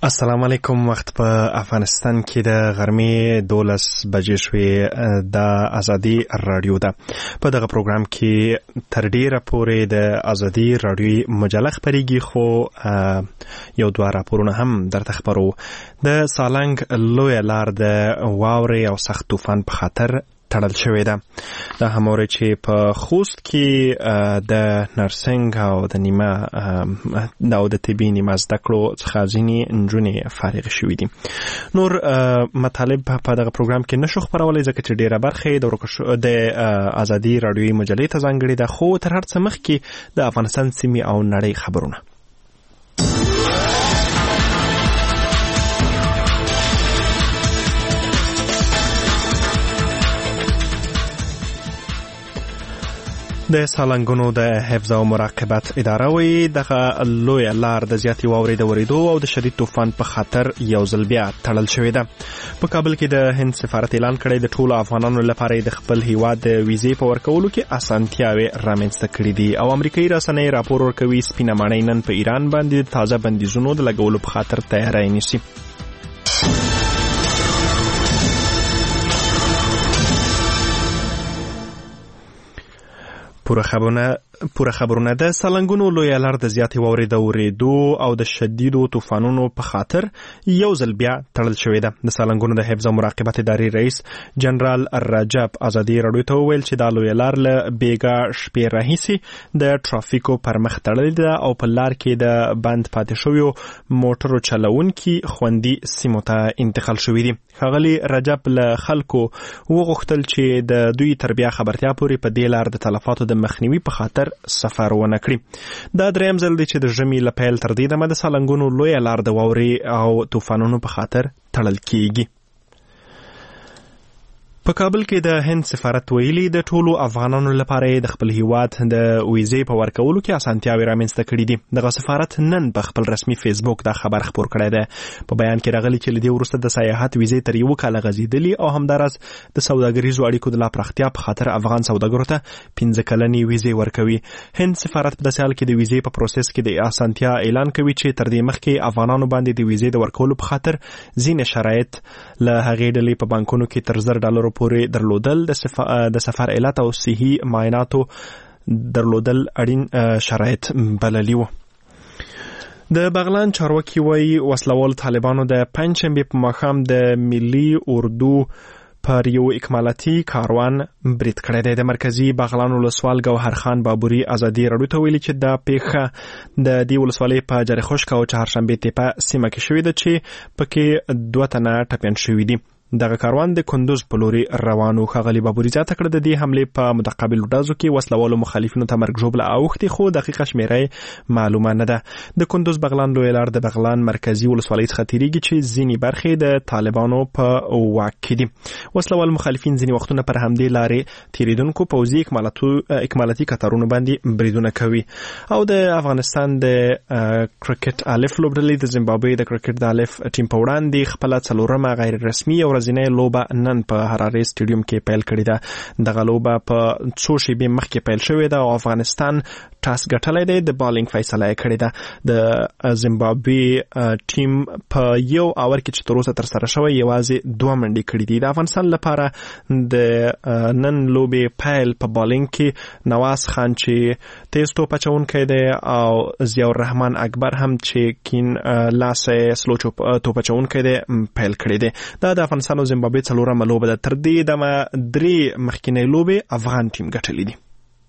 السلام علیکم. وخت په افغانستان کې د غرمې 12 بجې شوې. د ازادي رادیو ده. په دغه پروګرام کې تر ډیره پورې د ازادي رادیو مجله خپرېږي، خو یو دوه راپورونه هم درته خپرو. د سالنګ لویه لار د واورې او سخت طوفان په خاطر تړل شوې ده. دا همواره چې په خوست کې د نرسنګ او د نیمه او د طبي نیمه زده کړو څخه ځینې نجونې فارغ شوې دي. نور مطالب په دغه پروګرام کې نشو خپرولی ځکه چې ډیره برخه د ازادي رادیوي مجلې ته ځانګړې ده، خو تر هر څه مخکې د افغانستان سیمې او نړۍ خبرونه. د سالنګونو د حفظ او مراقبت اداره وایي دغه لویه لار د زیاتې واورې د ورېدو او د شدید طوفان په خاطر یو ځل بیا تړل شوې ده. په کابل کې د هند سفارت اعلان کړی د ټولو افغانانو لپاره د خپل هیواد د ویزې په ورکولو کې اسانتیاوې رامنځته کړي دي. او امریکایي رسنۍ راپور ورکوي سپینه ماڼۍ نن په ایران باندې د تازه بندیزونو د لګولو په خاطر تیاری نیسي. پوره خبرونه د سالنګونو لویه لار د زیاتې واورې د ورېدو او د شدیدو طوفانونو په خاطر یو ځل بیا تړل شوې ده. د سالنګونو د حفظ او مراقبت ادارې رئیس جنرال رجب ازادي رادیو ته وویل چې دا لویه لار له بیګا شپې راهیسې د ټرافیکو پر مخ تړلې ده او په لار کې د بند پاتې شویو موټرو چلونکي خوندي سیمو ته انتقال شوي دي. ښاغلي رجب له خلکو وغوښتل چې د دوی تر بیا خبرتیا پورې په دې لار د تلفاتو د مخنیوي په خاطر سفر ونه کړي. دا دریم ځل دی چې د ژمي له پیل تر دې دمه د سالنګونو لویه لار د واورې او طوفانونو په خاطر تړل کیږي. په کابل کې د هند سفارت ویلي د ټولو افغانانو لپاره د خپل هیواد د ویزې په ورکولو کې اسانتیاوې رامنځته کړي دي. دغه سفارت نن په خپل رسمي فیسبوک دا خبر خپور کړی دی. په بیان کې راغلی چې له دې وروسته د سیاحت ویزې تر یو کال غځېدلي او همداراز د سوداګریزو اړیکو د لا پراختیا په خاطر افغان سوداګرو ته 15 کلنې ویزې ورکوي. هند سفارت په داسې حال کې د ویزې په پروسس کې د اسانتیا اعلان کوي چې تر دې مخکې افغانانو باندې د ویزې د ورکولو په خاطر ځینې شرایط له هغې ډلې په بانکونو کې تر $1,000 پورې درلودل، د سفر علت او صحي معایناتو درلودل اړین شرایط بللي وو. د بغلان چارواکي وایي وسلوال طالبانو د پنجشنبې په ماښام د ملي اردو پر یو اکمالاتي کاروان برید کړی دی. د مرکزی بغلان ولسوال ګوهر خان بابوري ازادي رادیو ته ویلي چې دا پیښه د دې ولسوالۍ په جرخوشک او چهارشنبې تپه سیمه کې شوې ده چې پکې 2 تنه ټپیان شوي دي. دغه کاروان د کندوز په لوري روانو. ښاغلي بابوري زیاته کړه د دې حملې په متقابل ډزو کې وسلوالو مخالفینو ته مرګ ژوبله اوښتې، خو دقیقه شمیره معلومه نه ده. د کندوز بغلان لویه لار د بغلان مرکزی ولسوالۍ څخه تیریږي چې ځینې برخې د طالبانو په واک کې دي. وسلوال مخالفین ځینې وختونه پر همدې لارې تیریدونکو پوځي اکمالاتي کتارونو باندې بریدونه کوي. او د افغانستان د کرکټ الف لوبډلې د زیمبابوې د کرکټ د الف ټیم په وړاندې خپله 4مه غیر رسمي او ورځنۍ لوبه نن په حرارې سټیډیوم کې پیل کړې ده. دغه لوبه په څو شېبې مخکې پیل شوې ده او افغانستان ټاس ګټلی دی، د بالینګ فیصله یې کړې ده. د زیمبابوې ټیم په یو اور کې چې تر اوسه ترسره شوی یوازې 2 منډې کړې دي. د افغانستان لپاره د نن لوبې پیل په بالینګ کې نواز خان چې تیز توپ اچونکی دی او ضیاء الرحمن اکبر هم چې کین لاسه سلو توپ اچونکی دی پیل کړی دی. دا د افغانستان او زیمبابوې 4مه لوبه ده. تر دې دمه 3 مخکینۍ لوبې افغان ټیم ګټلې دي.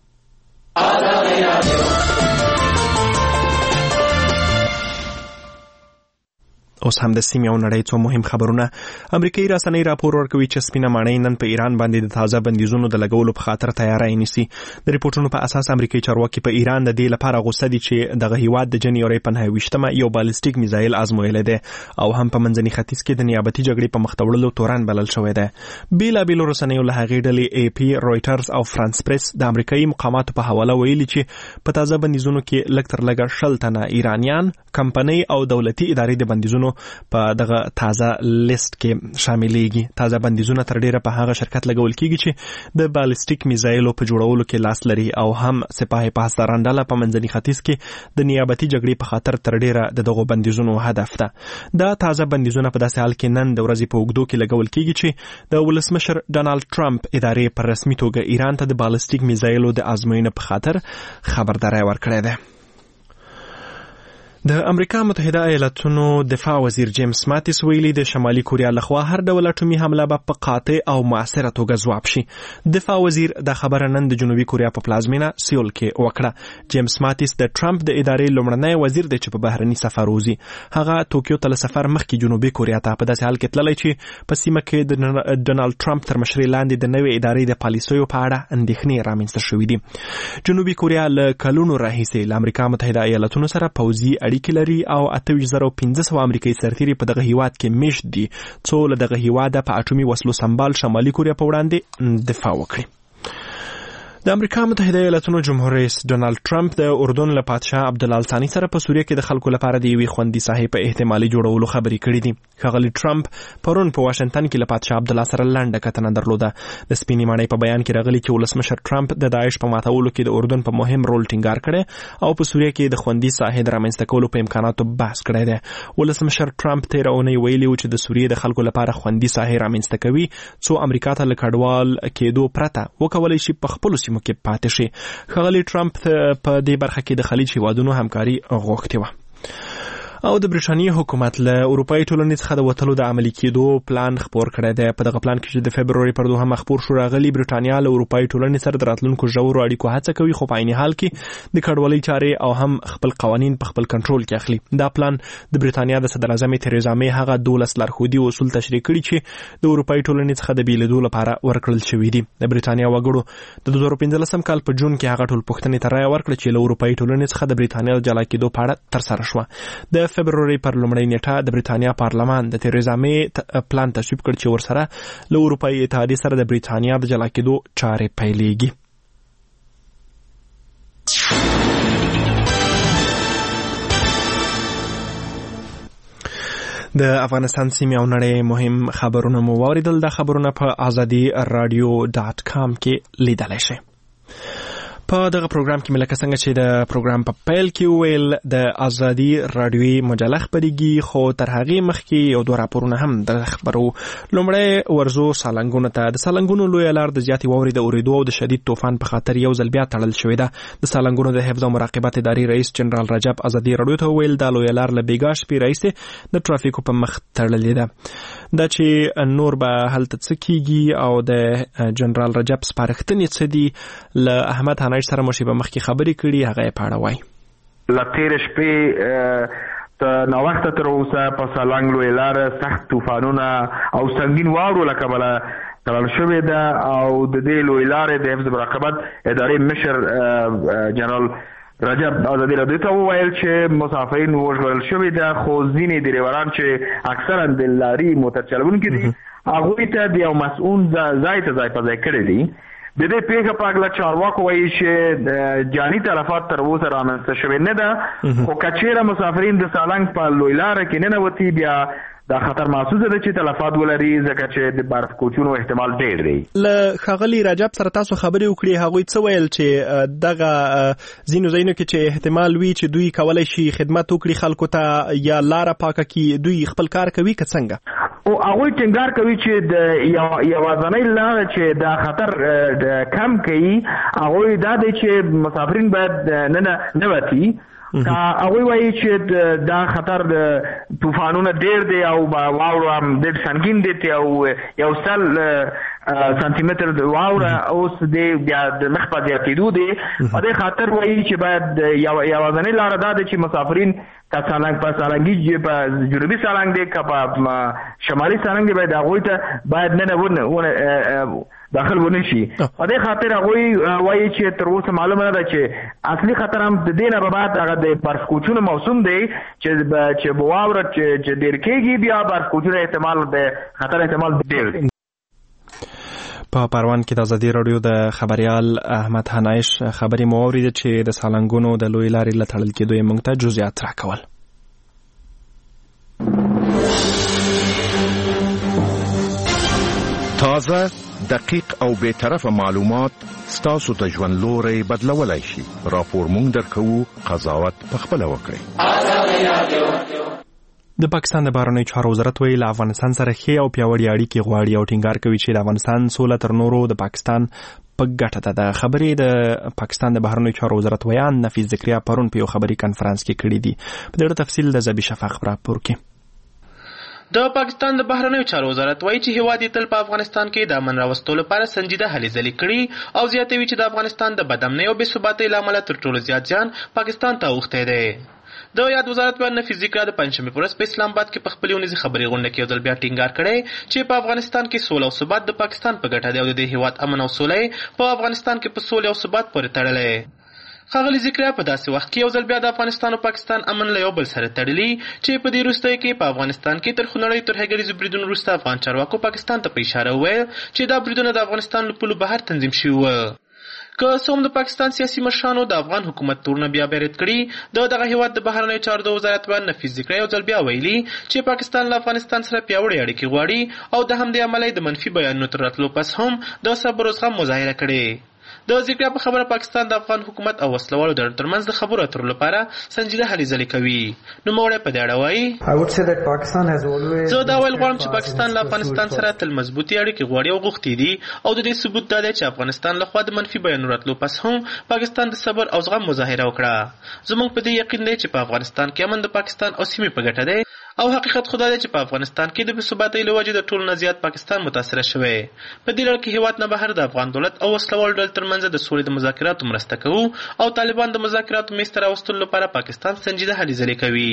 اوس هم د سیمې او نړۍ څو مهم خبرونه. امریکایي رسنۍ راپور ورکوي چې سپینه ماڼۍ نن په ایران باندې د تازه بندیزونو د لګولو په خاطر تیاری نیسي. د ریپورتونو په اساس امریکایي چارواکي په ایران د دې لپاره غوسه دي چې دغه هیواد د جنوري 15 یو بالستیک میزایل ازمویلی دی او هم په منځني ختیځ کې د نیابتي جګړې په مخ ته وړلو تورن بلل شوی دی. بیلابیلو رسنیو له هغې ډلې AP، رویټرز او فرانس پریس د امریکایي مقاماتو په حواله ویلي چې په تازه بندیزونو کې لږ تر لږه 10 تنه ایرانیان، کمپنۍ او دولتي ادارې د بندیزونو په دغه تازه لیست کې شاملېږي. تازه بندیزونه تر ډیره په هغه شرکت لګول کیږي چې د بالستیک میزایلو په جوړولو کې لاس لري او هم سپاه پاسداران ډله په منځني ختیځ کې د نیابتي جګړې په خاطر تر ډیره د دغو بندیزونو هدف ده. دا تازه بندیزونه په داسې حال کې نن د ورځې په اوږدو کې لګول کیږي چې د ولسمشر ډانالډ ټرمپ ادارې پر رسمي توګه ایران ته د بالستیک میزایلو د ازموینې په خاطر خبرداری ورکړی ده. د امریکا متحده ایالاتونو دفاع وزیر جیمز ماتیس ویلي د شمالي کوریا لخوا هر ډول اټومي حمله به په قاطع او مؤثره توګه ځواب شي. دفاع وزیر د خبره نن د جنوبي کوریا په پلازمینه سیول کې وکړه. جیمز ماتیس د ټرمپ د ادارې لومړنی وزیر دی چې په بهرني سفر وځي. هغه توکیو ته له سفر مخکې جنوبي کوریا ته په داسې حال کې تللی چې په سیمه کې د ډونالډ ټرمپ تر مشرۍ لاندې د نوې ادارې د پالیسیو په اړه اندېښنې رامنځته شوې دي. جنوبي کوریا له کلونو راهیسې له امریکا متحده ایالاتونو سره پوځي اړیکې لري او 28,500 امریکایي سرتیري په دغه هیواد کې میشت دي څو له دغه هیواده په اټومي وسلو سمبال شمالي کوریا په وړاندې دفاع وکړي. د امریکا متحده ایالاتونو جمهور رئیس ډونالډ ټرمپ د اردن له پادشاه عبدالله الثاني سره په سوریه کې د خلکو لپاره د یوې خوندي ساحې په احتمالي جوړولو خبرې کړې دي. ښاغلي ټرمپ پرون په واشنگټن کې له پادشاه عبدالله سره لنډه کتنه درلوده. د سپینې ماڼۍ په بیان کې راغلي چې ولسمشر ټرمپ د داعش په ماتولو کې د اردن په مهم رول ټینګار کړی او په سوریه کې د خوندي ساحې د رامنځته کولو په امکاناتو بحث کړی دی. ولسمشر ټرمپ تېره اونۍ ویلي و چې د سوریې د خلکو لپاره خوندي ساحې رامنځته کوي څو امریکا ته له کډوال کېدو پرته وکولی شي په خپلو سیمو کې پاتې شي. ښاغلي ټرمپ په دې برخه کې د خلیج هیوادونو همکاري غوښتې وه. او د برټانیې حکومت له اروپایي ټولنې څخه د وتلو د عملي کېدو پلان خپور کړی دی. په دغه پلان کې چې د فبروري پر 2 خپور شو راغلی برټانیا له اروپایي ټولنې سره د راتلونکو ژورو اړیکو هڅه کوي خو په عین حال کې د کډوالۍ چارې او هم خپل قوانین په خپل کنټرول کې اخلي. دا پلان د برټانیا د صدر اعظم تریزا مې هغه 12 لارښودي اصول تشریح کړي چې د اروپایي ټولنې څخه د بیلېدو لپاره ورکړل شوي دي. د برټانیا وګړو د 2015 کال په جون کې هغه ټول پوښتنې ته رایه ورکړه چې له اروپایي ټولنې څخه د برټانیا د جلا کېدو په اړه ترسره شوه. د فبروري پر لومړۍ نیټه د برټانیا پارلمان د تریزا مې پلان تصویب کړ چې ورسره له اروپایي اتحادیې سره د برټانیا د جلا کېدو چارې پیلېږي. د افغانستان سیمې او نړۍ مهم خبرونه مو واوریدل. دا خبرونه په ازادي رادیو .com کې لیدلی شئ. په دغه پروګرام کې ملکه څنګه چې د پروګرام په پیل کې ویل د ازادي رادیوي مجله خبرېږي خو تر هغې مخکې یو دوه راپورونه هم د خبرو. لومړی ورزو سالنګونو ته. د سالنګونو لویه لار د زیاتې واورې د اورېدو او د شدید طوفان په خاطر یو ځل بیا تړل شوې ده. د سالنګونو د حفظ او مراقبت ادارې رئیس جنرال رجب ازادي رادیو ته ویل دا لویه لار له بیګا شپې راهیسې د ټرافیکو په مخ تړلې ده. دا چې نور به هلته څه کیږي او د جنرال رجب سپارښتنې څه دي له احمد هنایش سره مشي په مخکې خبرې کړي هغه یې په اړه وایي. له تېرې شپې تر ناوخته تر اوسه په سالنګ لویه لاره سخت طوفانونه او سنګین واورو له کبله تړل شوې ده او د دې لویې لارې د حفظ مراقبت ادارې مشر جنرال رجب ازادي رادیو ته وویل چې مسافرین وژغورل شوي ده خو ځینې ډریوران چې اکثرا د لاري موټر چلوونکي دي هغوی ته د یو مسؤل ځای ته ځای په ځای کړی دي. د دې پیښې په اړه چارواکو وایي چې جاني تلفات تر اوسه رامنځته شوې نه ده خو که چېرې مسافرین د سالنګ په لوی لاره کې ننوتي بیا دا خطر محسوسه ده چې تلفات ولري ځکه چې د برف کوچونو احتمال ډېر دی. له ښاغلي رجب سره تاسو خبرې وکړې هغوی څه ویل چې دغه ځینو ځایونو کې چې احتمال وي چې دوی کولی شي خدمت وکړي خلکو ته یا لاره پاکه کړي دوی خپل کار کوي که څنګه؟ او هغوی ټینګار کوي چې د یوازنۍ لاره چې دا خطر کم کوي هغوی دا دی چې مسافرین باید ننوتي. هغوی وایي چې دا خطر د طوفانونه ډېر دی او واوره هم ډېر سنګین دی او یو سل سانتي متر د واوره اوس بیا د مخ په زیاتېدو دی. په دې خاطر وایي چې باید یوازنۍ لاره دا ده چې مسافرین که په سالنګي په جنوبي سالنګ دی که په شمالي سالنګ دی باید هغوی ته باید نه داخل ونه شي. په دې خاطر هغوی وایي چې تر اوسه معلومه نه ده چې اصلي خطر هم د دې نه به بعد هغه د برف کوچونو موسم دی چې واوره چې ډېر کېږي بیا برف کوچونو احتمال د خطر احتمال ډېر دی. په پروان کې د ازادي رادیو د خبريال احمد هنایش خبرې مو اورېده چې د سالنګونو د لوی لارې له تړل کېدو یې موږ ته جزئیات راکول. تازه، دقیق او بی‌طرفه معلومات ستاسو ته ژوند لوری بدلولای شي. راپور مونږ درکوو، قضاوت پخپله وکړئ. د پاکستان د بهرنیو چارو وزارت ویلي له افغانستان سره ښې او پیاوړې اړیکې غواړي او ټینګار کوي چې د افغانستان سوله تر نورو د پاکستان په ګټه ده. د خبرې د پاکستان د بهرنیو چارو وزارت ویان نفیس ذکریا پرون په یو خبري کانفرنس کې کړی دی. په دې تفصیل د زبی شفاق راپور کې. د پاکستان د بهرنیو چارو وزارت وایي چې هیواد یې تل په افغانستان کې د امن راوستلو لپاره سنجیده هلې ځلې کړي او زیاتوي چې د افغانستان د بدامنۍ او بې ثباتۍ له امله تر ټولو زیات زیان پاکستان ته اوښتی دی. د یاد وزارت په نفیس ذکر د پنځمې په ورځ په اسلام آباد کې په خپلې اونیزې خبري غونډه کې یو ځل بیا ټینګار کړی چې په افغانستان کې سوله او ثبات د پاکستان په ګټه دی او د دې هیواد امن او سوله په افغانستان کې په سوله او ثبات پورې تړلی. ښاغلي ذکریا په داسې وخت کې یو ځل بیا د افغانستان او پاکستان امن له یو بل سره تړلي چې په دې وروستیو کې په افغانستان کې تر خونړیو ترهګریزو بریدونو وروسته افغان چارواکو پاکستان ته په اشاره وویل چې دا بریدونه د افغانستان له پولو بهر تنظیم شوي وو. که څه هم د پاکستان سیاسي مشرانو د افغان حکومت تورونه بیا بیرت کړي، دغه هیواد د بهرنیو چارو د وزارت ویان نفیس ذکریا یو ځل بیا ویلي چې پاکستان له افغانستان سره پیاوړې اړیکې غواړي او د همدې امله د منفي بیانونو تر راتلو پس هم د صبر او زغم مظاهره کړې. د ذکریا په خبره پاکستان د افغان حکومت او وسلوالو ډلو ترمنځ د خبرو اترو لپاره سنجیده هلې ځلې کوي. نوموړی په دې اړه وایي زه دا ویل غواړم چې پاکستان له افغانستان سره تل مضبوطې اړیکې غواړي او غوښتي دي او د دې ثبوت دا دی چې افغانستان لخوا د منفي بیانونو راتلو پس هم پاکستان د صبر او زغم مظاهره وکړه. زموږ په دې یقین دی چې په افغانستان کې امن د پاکستان او سیمې په ګټه دی او حقیقت خدا دی چې په افغانستان کې د بې ثباتۍ له وجې د ټولو نه زیات پاکستان متاثره شوی. په دې لړ کې هیواد نه بهر د افغان دولت او وسلوالو ډلو ترمنځ د سولې د مذاکراتو مرسته کوو او طالبان د مذاکراتو میز ته راوستلو لپاره پاکستان سنجیده هلې ځلې کوي.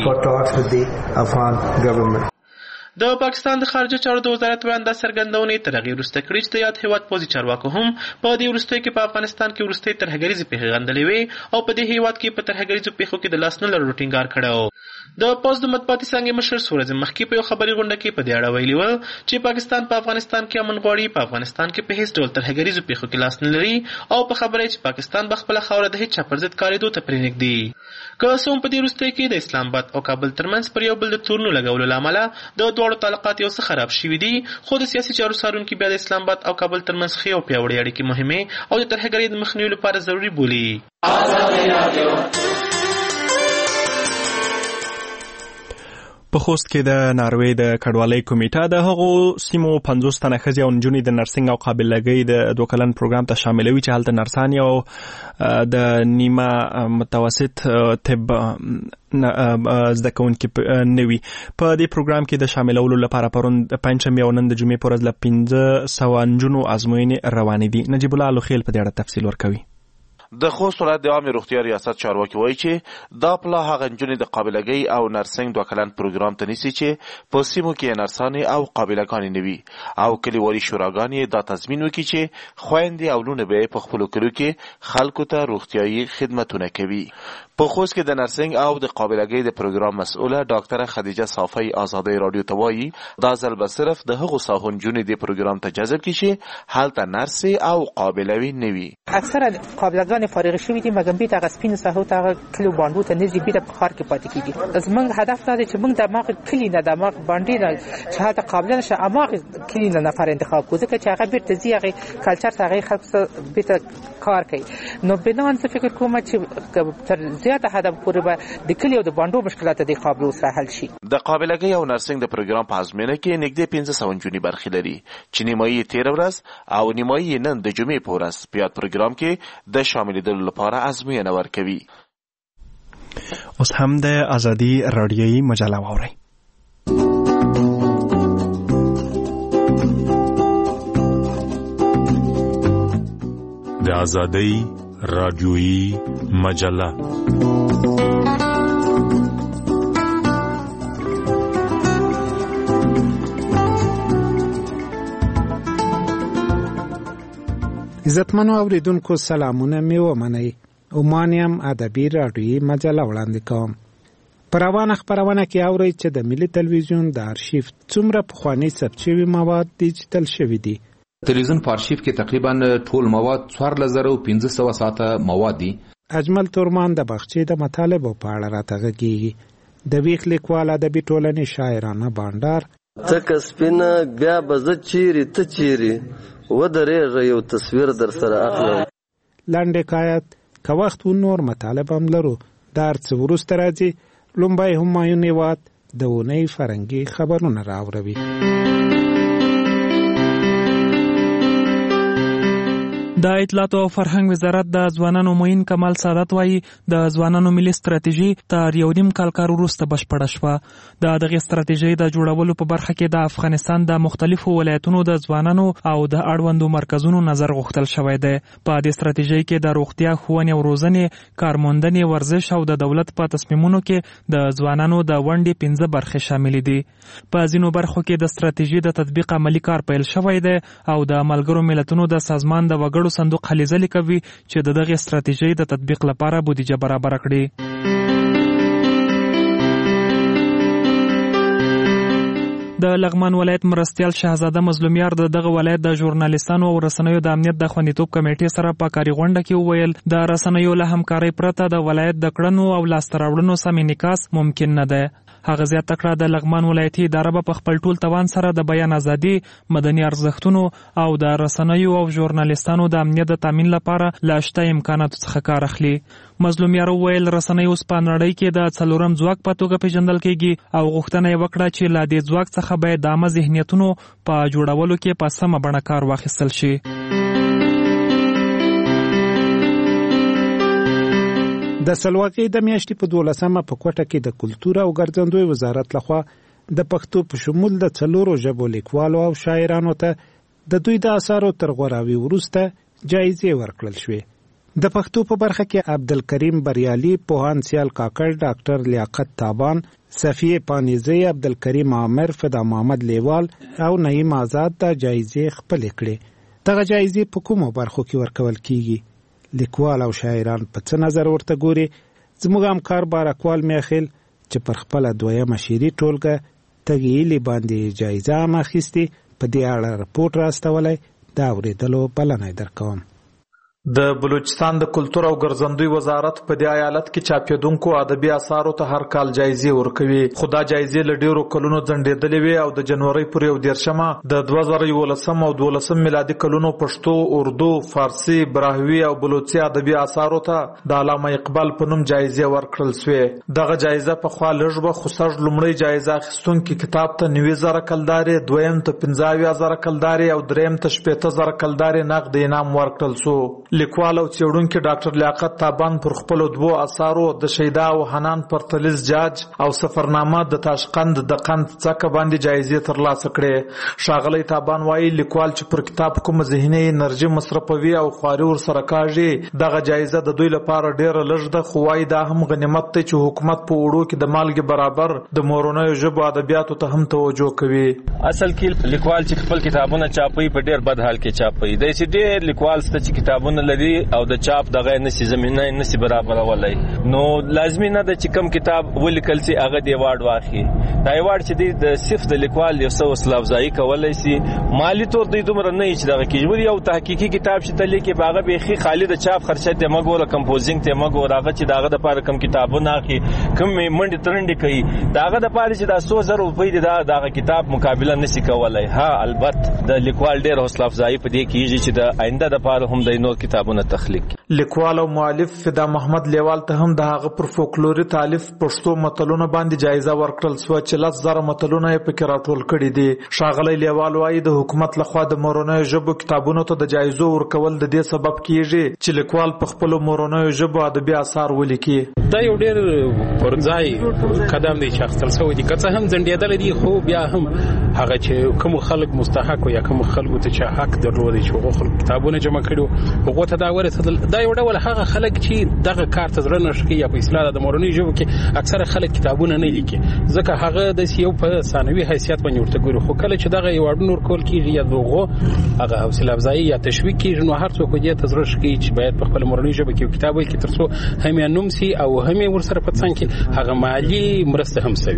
د پاکستان د خارجه چارو د وزارت ویان دا څرګندونې تر هغې وروسته کړي چې د یاد هیواد پوځي چارواکو هم په دې وروستیو کې په افغانستان کې وروستۍ ترهګریزې پیښې غندلې وې او په دې هیواد کې په ترهګریزو پیښو کې د لاس نه لرلو ټینګار کړی و. د پوځ د مطبوعاتي څانګې مشر څو ورځې مخکې په یو خبري غونډه کې په دې اړه ویلي و چې پاکستان په افغانستان کې امن غواړي، په افغانستان کې په هیڅ ډول ترهګریزو پیښو کې لاس نه لري او په خبره چې پاکستان به خپله خاوره د هیڅ چا پر ضد کارېدو ته پرېنږدي. که څه هم په دې وروستیو کې د اسلام آباد او کابل ترمنځ پر یو بل د تورونو لګولو له امله د دواړو تعلقات یو څه خراب شوي دي، خو د سیاسي چارو څارونکي بیا د اسلام آباد او کابل ترمنځ ښې او پیاوړې اړیکې مهمې او د ترهګرۍ د مخنیوي لپاره ضروري بولي. په خوست کې د ناروې د کډوالۍ کمیټه د هغو سیمو 50 تنه ښځې او نجونې د نرسنګ او قابلګۍ د 2 کلن پروګرام ته شاملوي چې هلته نرسان او د نیمه متوسط طب زده کوونکي نوي. په دې پروګرام کې د شاملولو لپاره پرون پنځمې او نن د جمعې پر ورځ له 500 نجونو ازموینې روانې دي. نجیب الله لوخیل په دې اړه تفصیل ورکوي. د خوست ولایت د عامې روغتیا ریاست چارواکي وایي چې دا پلا هغه نجونې د قابلګۍ او نرسنګ 2 کلن پروګرام ته نیسي چې په سیمو کې نرسانې او قابلګانې نه وي او کلیوالي شوراګانې دا تضمین وکړي چې خویندې او لوڼې به په خپلو کلیو کې خلکو ته روغتیایي خدمتونه کوي. په خوست کې د نرسنګ او د قابلګۍ د پروګرام مسؤله ډاکټره خدیجه صافی آزادۍ رادیو ته وایي دا ځل به صرف د هغو ساحو نجونې د پروګرام ته جذب کړي چې هلته نرسې او قابلوي نه وي. اکثره قابلګانې فارغ شوي دي مګر بیرته هغه سپینو ساحو ته هغه کلیو بانډو ته نږدې بیرته په ښار کې پاتې کېږي. زموږ هدف دا دی چې موږ د هماغه کلي نه د هماغه بانډې نه چې هلته قابله نشه هماغه کلي نه نفر انتخاب کړو ځکه چې هغه بیرته ځي هغې کلچر ته هغې خلکو سره بیرته کار کوي. نو بنان زه فکر کوم چې تر زیاته هدف پورې به د کلي او د بانډو مشکلات د قابلو سره حل شي. د قابلګۍ او نرسنګ د پروګرام په ازموینه کې نږدې 500 نجونې برخې لري چې نیمایي 13 ورځ او نیمایي نن د جمعې په ورځ په یاد پروګرام کې د شاملېدلو لپاره ازموینه ورکوي. اوس هم د ازادي رادیویي مجله واورئ. د ازادي رادیویي مجله عزتمنو اوریدونکو سلامونه می ومنئ. اومانیم ادبي رادیویي مجله وړاندې کوم. په روانه خپرونه کې اورئ چې د ملي تلویزیون د آرشیف څومره پخواني ثبت شوي مواد ډیجیټل شوي دي. تلویزیون په آرشیف کې تقریبا ټول مواد 14500 ساعته مواد دي. اجمل تورمان د بخچې د مطالبو په اړه راته غږیږي. د ویښ لیکوال ادبي ټولنې شاعرانه بانډار تک سپینه بیا بزه چیرې ته چیرې ودرېږه یو تصویر در سره اخلم. لنډ حکایت که وخت و نور مطالب هم لرو. دا هر څه وروسته راځي. لومبی همایون هیواد د اونۍ فرهنګي خبرونه راوروي. د اطلاعات او فرهنګ وزارت د ځوانانو معین کمال سعادت وایي د ځوانانو ملي ستراتیژي تر 1.5 کال کار وروسته بشپړه شوه. د دغې ستراتیژۍ د جوړولو په برخه کې د افغانستان د مختلفو ولایتونو د ځوانانو او د اړوندو مرکزونو نظر غوښتل شوی دی. په دې ستراتیژۍ کې د روغتیا، ښوونې او روزنې، کارموندنې، ورزش او د دولت په تصمیمونو کې د ځوانانو د ونډې 15 برخې شاملې دي. په ځینو برخو کې د ستراتیژۍ د تطبیق عملي کار پیل شوی دی او د ملګرو ملتونو د سازمان د وګړو صندوق هلې ځلې کوي چې د دغې ستراتیژۍ د تطبیق لپاره بودیجه برابر کړي. د لغمان ولایت مرستیال شهزاده مظلومیار دغه ولایت د ژورنالیستانو او رسنیو د امنیت د خوندیتوب کمیټې سره په کاري غونډه کې وویل د رسنیو له همکارۍ پرته د ولایت د کړنو او لاسته راوړنو سم انعکاس ممکن نه دی. هغه زیاته کړه د لغمان ولایتي اداره په خپل ټول توان سره د بیان ازادي، مدني ارزښتونو او د رسنیو او ژورنالیستانو د امنیت د تامین لپاره له شته امکاناتو څخه کار اخلي. مظلومیار وویل رسنۍ اوس په نړۍ کې د څلورم ځواک په توګه پیژندل کیږي او غوښتنه یې وکړه چې له دې ځواک څخه باید د عامه ذهنیتونو په جوړولو کې په سمه بڼه کار واخیستل شي. د سلواکۍ د میاشتې په 12مه په کوټه کې د کلتور او ګرځندوی وزارت لخوا د پښتو په شمول د 4 ژبو لیکوالو او شاعرانو ته د دوی د اثارو تر غوراوي وروسته جایزې ورکړل شوې. د پښتو په برخه کې عبدالکریم بریالي، پوهان سیال کاکړ، ډاکټر لیاقت تابان، صفیه پانیزی، عبدالکریم عامر، فدا محمد لیوال او نعیم آزاد د جایزې خپلې کړې. دغه جایزې په کومو برخو کې ورکول کیږي؟ لیکوال او شاعران په څه نظر ورته ګوري؟ زموږ همکار بارکوال میخیل چې پر خپله 2مه شعري ټولګه تغییلي باندې جایزه هم اخیستې په دې اړه رپورټ راستولی، د اورېدلو بلنه درکوم. د بلوچستان د کلتور او ګرځندوی وزارت په دې ایالت کې چاپیدونکو ادبي اثارو ته هر کال جایزې ورکوي. خو دا جایزې له ډیرو کلونو ځنډېدلې وې او د جنوري پورې 13مه د 2011 او 12 میلادي کلونو پښتو، اردو، فارسی، براهوي او بلوچي ادبي اثارو ته د علامه اقبال په نوم جایزې ورکړل شوې. دغه جایزه په خوا لږ به خو سږ لومړی جایزه اخیستونکي کتاب ته 90,000 کلدارې، دویم ته 15,000 کلدارې او دریم ته 15,000 کلدارې نقد انعام ورکړل شو. لیکوال او څېړونکي ډاکټر لیاقت تابان پر خپلو 2 اثارو د شیدا او حنان پرتلیز جاج او سفرنامه د تاشقند د قند څکه باندې جایزې ترلاسه کړې. ښاغلی تابان وایي لیکوال چې پر کتاب کومه ذهني انرژي مصرفوي او خواري ورسره کاږي، دغه جایزه د دوی لپاره ډېره لږ ده، خو وایي دا هم غنیمت دی چې حکومت په وړو کې د مالګې برابر د مورنیو ژبو ادبیاتو ته هم توجه کوي. اصل کې لیکوال چې خپل کتابونه چاپوي په ډېر بد حال کې چاپوي. داسې ډېر لیکوال شته چې کتابونه لري او د چاپ دغه نسی زمينه نسی برابرولای، نو لازمي نه ده چې کم کتاب ولیکل سي هغه دی ایوارډ واخلي. دا ایوارډ چې د صرف د لیکوال یو څه وسله افزایی کولای سي، مالی طور د دومره نه چې دغه کیږي. یو تحقیقي کتاب چې تل کې باغه بيخي خالي د چاپ خرچه ته مګوره، کمپوزینګ ته مګوره، هغه چې دغه د پاره کم کتابونه اخی کم منډه ترنډ کوي، دغه د پاره چې د 100,000 روپۍ دغه کتاب مقابله نسی کولای. ها البته د لیکوال ډېر حوصله افزایی په دې کیږي چې د آینده د پاره هم د نور کتابونه تخلیق. لیکوال او مؤلف فدا محمد لیوال ته هم د هغه پر فولکلوري تالیف پښتو متلونه باندې جایزه ورکړل شو چې 10,000 متلونه یې پکې راټول کړي دي. ښاغلی لیوال وایي د حکومت لخوا د مورنیو ژبو کتابونو ته د جایزو ورکول د دې سبب کیږي چې لیکوال په خپل مورنیو ژبو ادبي اثار ولیکي. دا یو ډېر پرځای قدم دی چې اخیستل شوی دی، که څه هم ځنډېدلی دی، خو بیا هم هغه چې کوم خلک مستحق یا کوم خلکو ته چې حق درلود چې هغه خلک کتابونه جمع کړي هغه ته دا ورسېدل. دا یو ډول هغه خلک چې دغه کار ته زړه نشي یا په اصطلاح د مورنۍ ژبو کې اکثره خلک کتابونه نه لیکي، ځکه هغه د یو په ثانوي حیثیت باندې ورته ګوري. خو کله چې دغه یو نور کول کیږي یا دغه هغه حوصله افزایی یا تشویق کیږي، نو هر څوک دې ته زړه شي چې باید په خپل مورنۍ ژبه کې کتاب ولیکي ترڅو هم یې نوم سي او هم یې ورسره په څنګ کې هغه مالی مرسته هم سوي.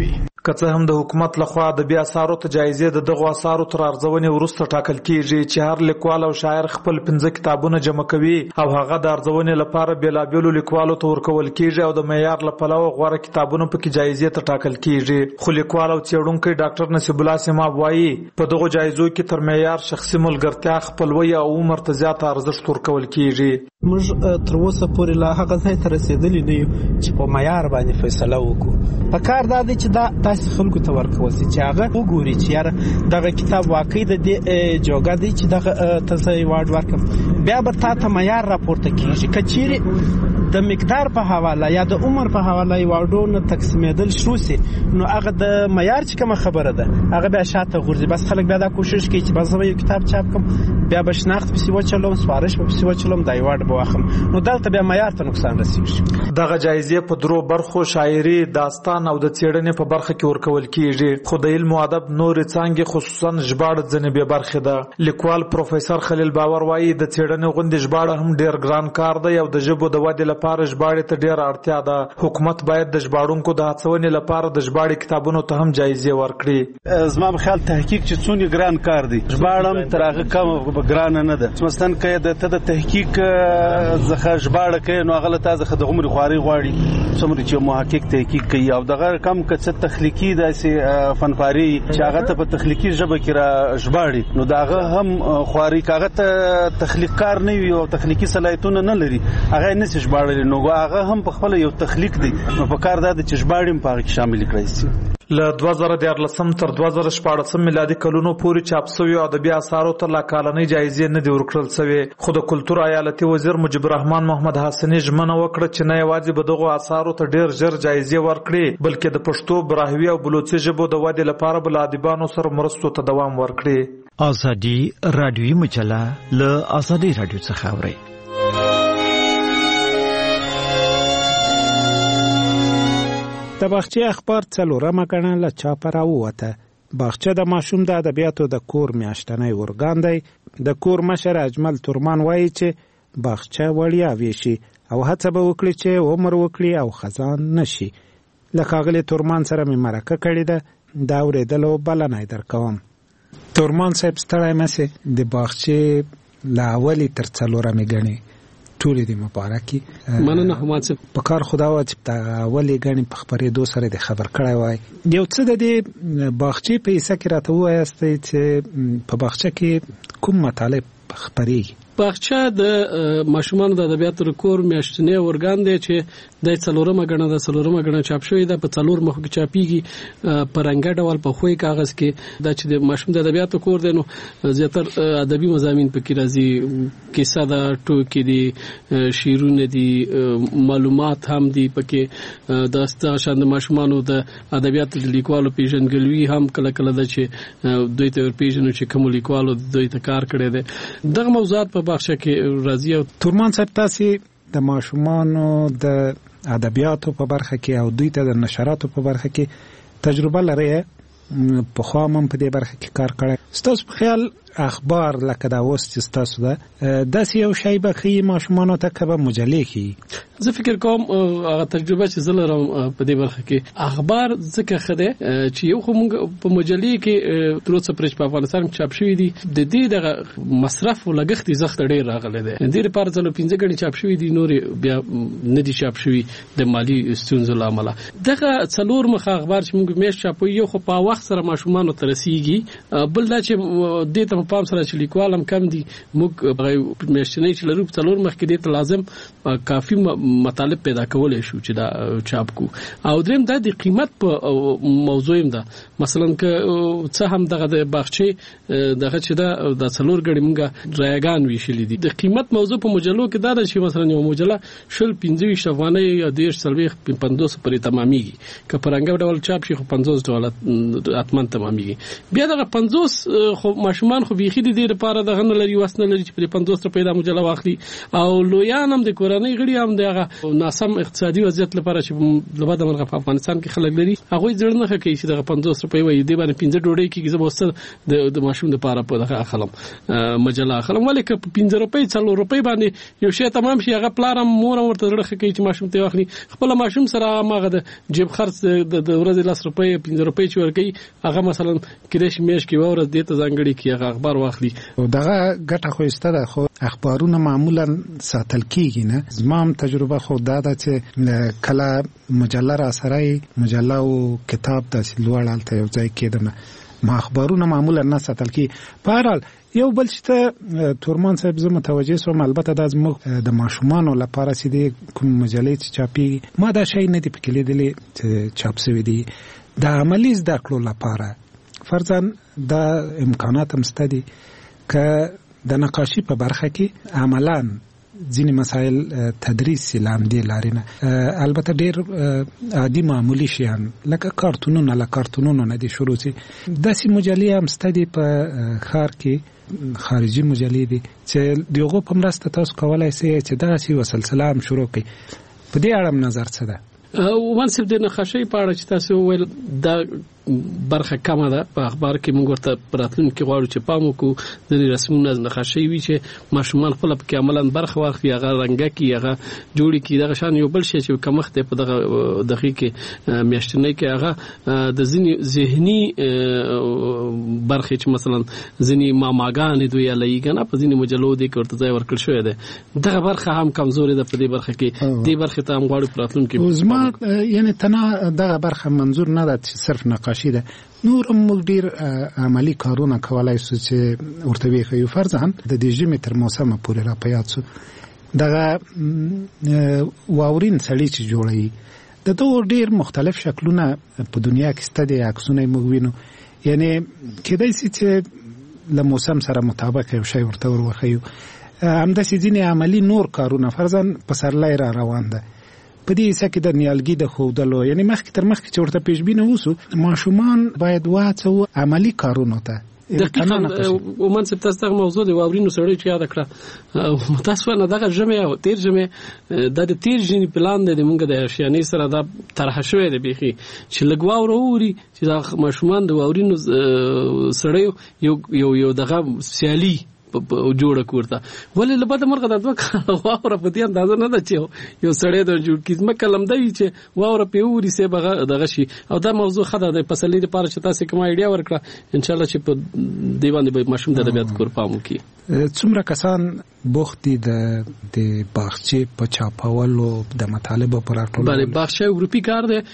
که څه هم د حکومت لخوا ادبي اثارو ته جایزې د دغو اثارو تر ارزونې وروسته ټاکل کیږي چې هر لیکوال او شاعر خپل 15 کتابونه جمع کوي او هغه د ارزونې لپاره بیلابیلو لیکوالو ته ورکول کیږي او د معیار له پلوه غوره کتابونه پکې جایزې ته ټاکل کیږي. خو لیکوال او څېړونکی ډاکټر نصیب الله سیماب وایي په دغو جایزو کې تر معیار شخصي ملګرتیا، خپلوي او عمر ته زیات ارزښت ورکول کیږي. موږ تر اوسه پورې لا هغه ځای ته رسیدلی نه یو چې په معیار باندې فیصله وکړو. په کار دا دی چې دا تاسو خلکو ته ورکول شي چې هغه وګوري چې یاره دغه کتاب واقعي د دې جوګه دی چې دغه تاسو ایوارډ ورکړم، بیا به تاسو معیار راپورته کیږي. کچېرې د مقدار په حواله یا د عمر په حواله ایوارډونه تقسیمېدل شو سي نو هغه د معیار چې کومه خبره ده هغه بیا شاته غورځي. بس خلک بیا دا کوشش کوي چې بس یو کتاب چاپ کوم بیا به شناخت پسې وچلوم، سپارښت به پسې وچلوم، د ایوارډ به واخلم، نو دلته بیا معیار ته نقصان رسیږي. دغه جایزې په درو برخو شاعري، داستان او د څېړنې په برخه کې ورکول کیږي. خو د علم او ادب نورې څانګې خصوصا ژباړه ځینې بې برخې ده. لیکوال پروفیسور خلیل باور وایي د څېړنې غوندې ژباړه هم ډېر ګران کار دی او د ژبو د ودې لپاره ژباړې ته ډېره اړتیا ده. حکومت باید د ژباړونکو د هڅونې لپاره د ژباړې کتابونو ته هم جایزې ورکړي. زما په خیال تحقیق چې څونه ګران کار دی، ژباړه هم تر هغه کم ګرانه نه ده. مثلا که د تحقیق ځخه ژباړه کوي نو هغه له تاسو څخه د عمر خواري غواړي څومره چې محقق تحقیق کوي او دغه کم کڅ تخلیقي داسې فنپاري چې هغه ته په تخلیقي ژبه کې را ژباړي نو دغه هم خواري کاغه ته تخلیق کار نه وي او تخلیقي صلاحیتونه نه لري، هغه نه شي ژباړل نو هغه هم په خپل یو تخلیق دی. نو په کار دا چې ژباړم په کې شامل کړئ شي. له 2014 تر 2014 میلادي کلونو پورې چاپ شوی ادبي اثارو ته لا کالنۍ جایزې نه دی ورکړل شوی. خو د کلتور ایالتي وزیر مجيب الرحمن محمد حسني ژمنه وکړه چې نه یوازې به دغه اثارو ته ډېر ژر جایزې ورکړي بلکې د پښتو، براهوي او بلوچي ژبو د ودې لپاره بل ادیبانو سره مرستو ته دوام ورکړي. ازادي رادیوي مجله له ازادي رادیو څخه اوري. د باغچې اخبار څلورمه ګڼه له چاپه راووته. باغچه د ماشوم د ادبیاتو د کور میاشتنی ارګان دی. د کور مشر اجمل تورمان وایي چې باغچه وړیا ویشي او هڅه به وکړي چې عمر وکړي او خزان نشي. له ښاغلي تورمان سره مې مرکه کړې ده، دا اورېدلو بلنه یې درکوم. تورمان صاحب ستړی مه د باغچې له اولې تر څلورمې ګڼې ټولې دې مبارکي. مننه حماد صاحب. په کار خدا و چې د اولې ګڼې په خپرېدو سره د خبر کړی وای. یو څه د دې باغچې په حصه کې راته ووایاستئ چې په باغچه کې کوم مطالب خپرېږي؟ باغچه د ماشومانو د ادبیاتو کور میاشتنی ارګان دی چې د څلورمه ګڼه چاپ شوی ده. په څلور مخ کې چاپیږي په رنګه ډول په خوې کاغذ کې. دا چې د ماشوم د ادبیاتو کور دی نو زیاتر ادبي مضامین پکې راځي، کیسه ده، ټوکې دي، شعرونه دي، معلومات هم دي پکې. د شان د ماشومانو د ادبیاتو د لیکوالو پیژندګلوي هم کله کله ده چې دوی ته پیژنو چې کوم لیکوالو دوی ته کار کړی دی. دغه موضوعات په باغچه کې راځي. تورمان صاحب تاسو د ماشومانو د ادبیاتو په برخه کې او دوی ته د نشراتو په برخه کې تجربه لري، په خوا هم په دې برخه کې کار کړی. ستاسو په خیال اخبار لکه دا اوس چې ستاسو ده داسې یو شی به ښیي ماشومانو ته که به مجلې ښیي؟ زه فکر کوم هغه تجربه چې زه لرم په دې برخه کې اخبار ځکه ښه دی چې یو خو موږ په مجلې کې تر اوسه پرې په افغانستان کې چاپ شوي دي د دې دغه مصرف او لګښت یې زښت ډېر راغلی دی. دې لپاره ځلو 15 ګڼې چاپ شوي دي، نورې بیا نه دي چاپ شوي د مالي ستونزو له امله. دغه څلور مخه اخبار چې موږ میاشت چاپوي یو خو په وخت سره ماشومانو ته رسیږي، بل دا چې دې ته پام سره چې لیکوال هم کم دي. موږ میاشتنی چې لرو په څلور مخ کې دې ته لازم کافي مطالب پیدا کولای شو چې دا چاپ کو. او دریم دا د قیمت په موضوع هم ده. مثلا که څه هم دغه د باغچې دغه چې دا د څلور ګړي موږ رایګان ویشلې دي. د قیمت موضوع په مجلو کې دا ده چې مثلا یو مجله 15 افغانۍ یا 10 50 پورې تمامېږي، که په رنګه ډول چاپ شي خو 50 ډالر اتمن تمامېږي. بیا دغه 50 خو ماشومان خو خو بيخي د دې لپاره دغه نه لري وسنه لري چې په 50 روپۍ د مجله واخلي او لویان هم د کورنۍ غړي هم دغه ناسم اقتصادي وضعیت لپاره چې لبد مرغه په افغانستان کې خلک لري هغه ځړ نه کوي چې دغه 50 روپۍ وي د باندې 15 ډوډۍ کې زبوسته د ماشوم لپاره په دغه اخلم مجله اخلم ولې که 15 روپۍ 4 روپۍ باندې یو شی تمام شي هغه پلارم مور ورته ورخه کوي چې ماشوم ته واخلي خپل ماشوم سره ماغه د جیب خرڅ د ورځې 10 روپۍ 15 روپۍ چې ورګي هغه مثلا کلیش میش کې ورځ د ته ځانګړي کې هغه اخبار واخلي دغه ګټه خو استاده خو اخبارونه معمولا ساتل کیږي نه زمام تجربه خو دا ده چې کله مجله را سره مجله او کتاب د لوړ الته یو ځای کېدنه ما اخبارونه معمولا نه ساتل کی په هر حال یو بل چې تورمان صاحب زه متوجه سوم البته د زموږ د ماشومانو لپاره چې د کوم مجلې چې چاپي ما دا شی نه دی پکې لیدلی چې چاپ شوی دی د عملي زده کړو لپاره فرضاً د امکانات هم ستدي که د نقاشي په برخه کې عملاً ځینې مسایل تدریس لاندې لاري نه البته ډېر عادي معمولی شیان لکه کارتونونه نه دي شروع سي داسې مجلې هم ستدي په ښار کې خارجي مجلې دي چې دغه په مرسته تاسو کولای شئ چې داسې وسلسله هم شروع کړئ په دې اړه نظر څه ده ومنصب د نقاشۍ په اړه چې تاسو وویل دا برخه کمه ده په اخبار کې موږ ورته پراتلون کې غواړو چې پام وکړو د رسمونو نقاشۍ وی چې ماشومان خپل په عملاً برخه واخلي هغه رنګه کې هغه جوړي کې دغه شان یو بل شی چې کمخت په دغه کې میاشتنۍ کې هغه د ځینی ذهني برخه چې مثلا ځینی ماماګان دوی لایګنه په ځینی مجلو دي کې ورته ځای ورکړ شوی ده دغه برخه هم کمزوري ده په دې برخه کې دې برخه ته هم غواړو پراتلون کې یعنی تنه دغه برخه منظور نه ده چې صرف نقاشي ده نور موږ ډیر عملی کارونه کولای شو چې ورته ویخو فرضاً د دې ژمي تر موسمه پورې را پیاد شو دغه واورین سړی چې جوړي د دوه ډیر مختلف شکلونه په دنیا کې ستدي عکسونه موږ وینو یعنی کېدای شي چې له موسم سره مطابق یو شی ورته ورخیو همداسې ځینې عملی نور کارونه فرضاً په سرلای را روان ده په دې څه کې د نیالګي د خودلو یعنی مخکې تر مخکې چې ورته پیشبینه وسو ماشومان باید واڅو عملی کارونه ته دقیقاً ومنصب تاسو دغه موضوع دی واورینو سړی چې یاد کړه تاسو نه دغه جمع او تیر جمع د تیر جنی پلان دی موږ د اشیانې سره دا طرح شوی دی بيخي چې لګواو ورووري چې دا ماشومان د واورینو سړی یو دغه سیالي جوړه کوړه ولې لبد مرغه د دوه واوره په دې اندازه نه ده چې یو سړی د جوړ کیسه کلم دی چې واوره په وری سه بغه دغه شي او دا موضوع خدای د فصلې لپاره چې تاسو کوم ایډیا ورکړه ان شاء الله چې په دیوان به ماشوم د ادبیات کور پام وکړي څومره کسان بوخت دي د باغچې په چاپولو د مطالبه پر راټولولو باندې باغچې ګروپي کار دی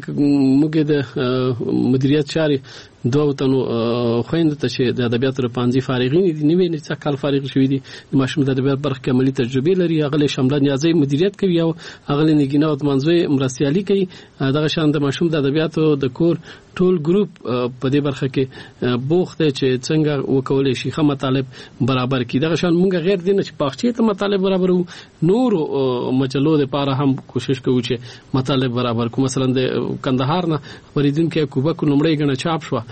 موږ د مدیریت چاري دوه تنو خويند ته چې د ادبیات رپانځي فارغین دي نیوي نه څه کال فارغ شوی دي ماشوم د ادبیات برخه کې عملی تجربه لري هغه شامل نیازي مدیریت کوي او هغه نګینه او منځوي مرستيالي کوي دغه شان د ماشوم د ادبیات د کور ټول ګروپ په دې برخه کې بوخت چې څنګه وکولای شي خه مطالب برابر کړي دغه شان مونږ غیر دي چې پاخچې ته مطالب برابر نور مجلو د پاره هم کوشش کوو چې مطالب برابر کو مثلا د کندهار نه وریدونکو کوبک نمړی غنه چاپ شو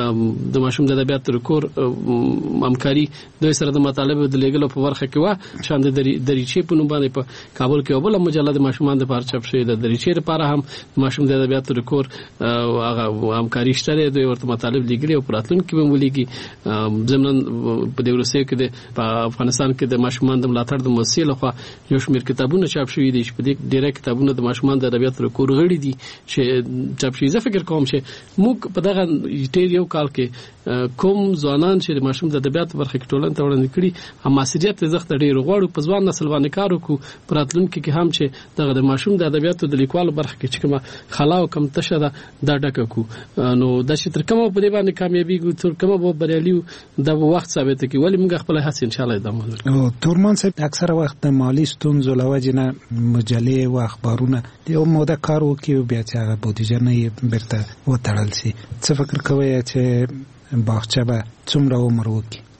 د ماشوم د ادبیات کور همکاري دوی سره د مطالب د لیګلو په ورخه کې وا شاند د دریچې په نوم باندې په کابل کې بل مجله د ماشومان د پاره چاپ شوی د دریچې لپاره هم ماشوم د ادبیات کور هغه همکاري شته دوی ورته مطالب لیګلي او پراتلون کې به ولېږي زمونږ په دې ورسې کې په افغانستان کې د ماشومان د ملاتړ د مؤسسې لخوا یو شمېر کتابونه چاپ شوي دي چې په دې ډېر کتابونه د ماشومان د ادبیات کور غړي دي چې چاپ شوي زه فکر کوم چې موږ په دغه ټیر یو کال کې کوم ځوانان چې د ماشوم د ادبیات برخه کې ټولنه ته وړاندې کړي هم مسؤلیت زغت ډېر غواړو په ځوان نسل باندې کار وکړو پراتلونکو کې هم چې دغه د ماشوم د ادبیاتو د لیکوالو برخه کې چې کومه خلا او کم تشه ده دا ډکه کو نو د چې تر کومه په دې باندې کامیابی ګو تر کومه به بریالي د وخت ثابت کی ولی موږ خپل هڅه ان شاء الله ادامه ورکړو تورمان صاحب اکثره وخت د مالی ستونزو لوجنه مجلې او اخبارونه یو موده کار وکي بیا چې بودیجه نه برته وتړل شي څه فکر کوي چې باغچه به څومره عمر وکي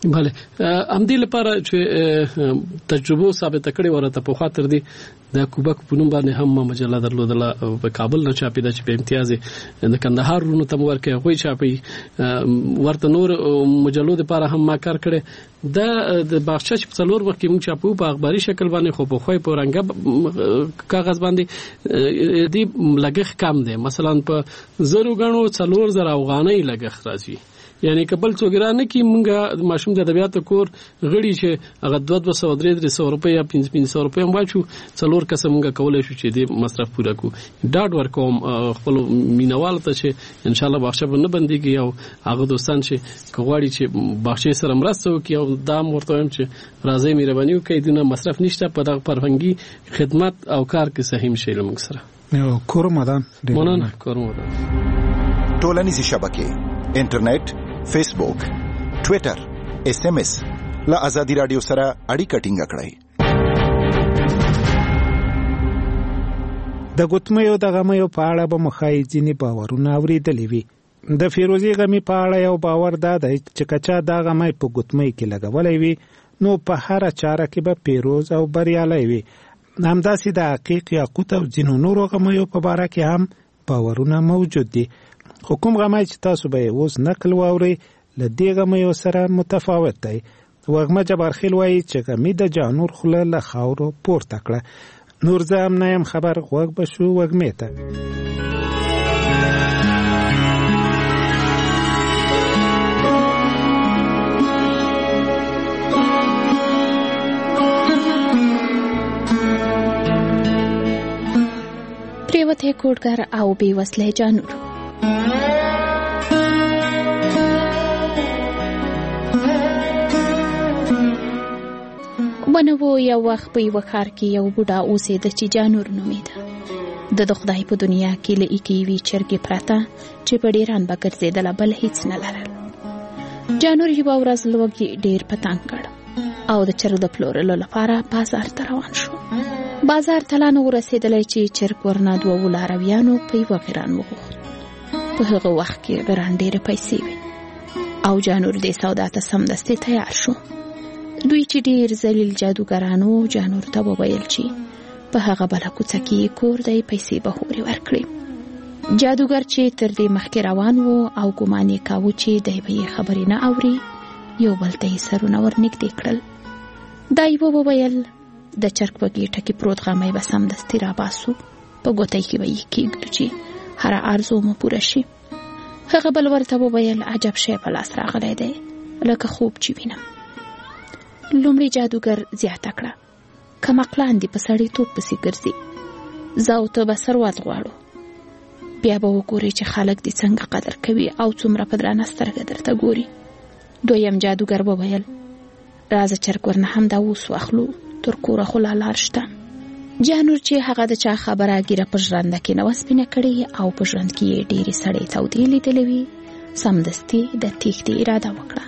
بله همدې لپاره چې تجربه ثابت کړي ورته په خاطر دي د کوبک په نوم باندې هم مجله درلودله په کابل نه چاپیده چې په امتیاز د کندهار رونو تم ورکه غوي چاپي ورته نور مجلو لپاره هم ما کار کړي د باغچه چې په څلور وخت کې موږ چاپو په اخباري شکل باندې خو په خوې په رنګه کاغذ باندې دی لګښت کم دی مثلا په زرو غنو 4000 افغانۍ لګښت راځي یعنی کبل څوګرانه کې مونږه ماشوم د ادبیات کور غړي چې هغه 200-300 روپیا یا 500 روپیا واچو څلور کس مونږه کولای شو چې د مصرف پوره کو ډاډ ورکوم خپل مینوال ته چې ان شاء الله باغچه نه بنديږي او هغه دوستان چې کوغړي چې باغچه سره مرسته وکي او دا مرته هم چې راځي مهرباني وکړي دنه مصرف نشته په دغه فرهنګي خدمت او کار کې سهم شي لمږ سره کورمدان مننه کورمدان ټولنیزې شبکې انټرنیټ فیسبوک ټوئیټر SMS له ازادي رادیو سره اړیکه ټینګه کړئ د ګوتمیو د غمیو په اړه به مخای ځینې باورونه اورېدلې وي د فیروزي غمی په اړه یو باور دا دی چې کچا دا غمی په ګوتمۍ کې لګولې وي نو په هر چاره کې به پیروز او بریالی وي همداسې د حقیق یاقوت او ځینو نورو غمیو په باره کې هم باورونه موجود دي خو کوم غمی چې تاسو به اوس نقل واورئ له دې غمیو سره متفاوت دی وږمه جبارخیل وایي چې غمی د جانور خوله له خاورو پورته کړه نور زه هم نه یم خبر غوږ به شو وږمې ته پریوته کوډګر او بې وسله جانور ونو یو وخت په یو ښار کې یو بوډا اوسېده چې جانور نومېده د خدای په دنیا کې له ایکې وی چرګې پراته چې په ډیران به ګرځېدله بل هیڅ نه لرل جانور یوه ورځ لوږې ډیر په تنګ کړ او د چرګ د پلورلو لپاره بازار ته روان شو بازار ته لا نه ورسېدلی چې چرګ ورنه 2 لارویانو په یوه غران وغوښت په هغه وخت کې غران ډېرې پیسې وې او جانور دې سودا ته سمدستي تیار شو دوی چې ډیر ذلیل جادوګرانو جانور ته وویل چې په هغه بله کوڅه کې کور دی پیسې به هورې ورکړي جادوګر چې تر دې مخکې روان و او ګمان یې کاوه چې دی به یې خبرې نه اوري یو بل ته یې سرونه ورنږدې کړل دا یې وویل د چرګ په ګېټه کې پروت غمی به سمدستي راباسو په ګوتۍ کې به یې کېږدو چې هره آرزو مو پوره شي هغه بل ورته وویل عجب شی په لاس راغلی دی لکه خوب چې وینم لومړی جادوګر زیاته کړه کمقلان دي په سړیتوب پسې ګرځي زه او ته به ثروت غواړو بیا به وګورې چې خلک دې څنګه قدر کوي او څومره په درانه سترګه درته ګوري دویم جادوګر وویل راځه چرګ ورنه همدا اوس واخلو تر کوره خو لا لار شته جانور چې هغه د چا خبره ګیره په ژرنده کې نه وه سپینه کړې او په ژرند کې یې ډېرې سړې تودې لیدلې وي سمدستي د تېښتې اراده وکړه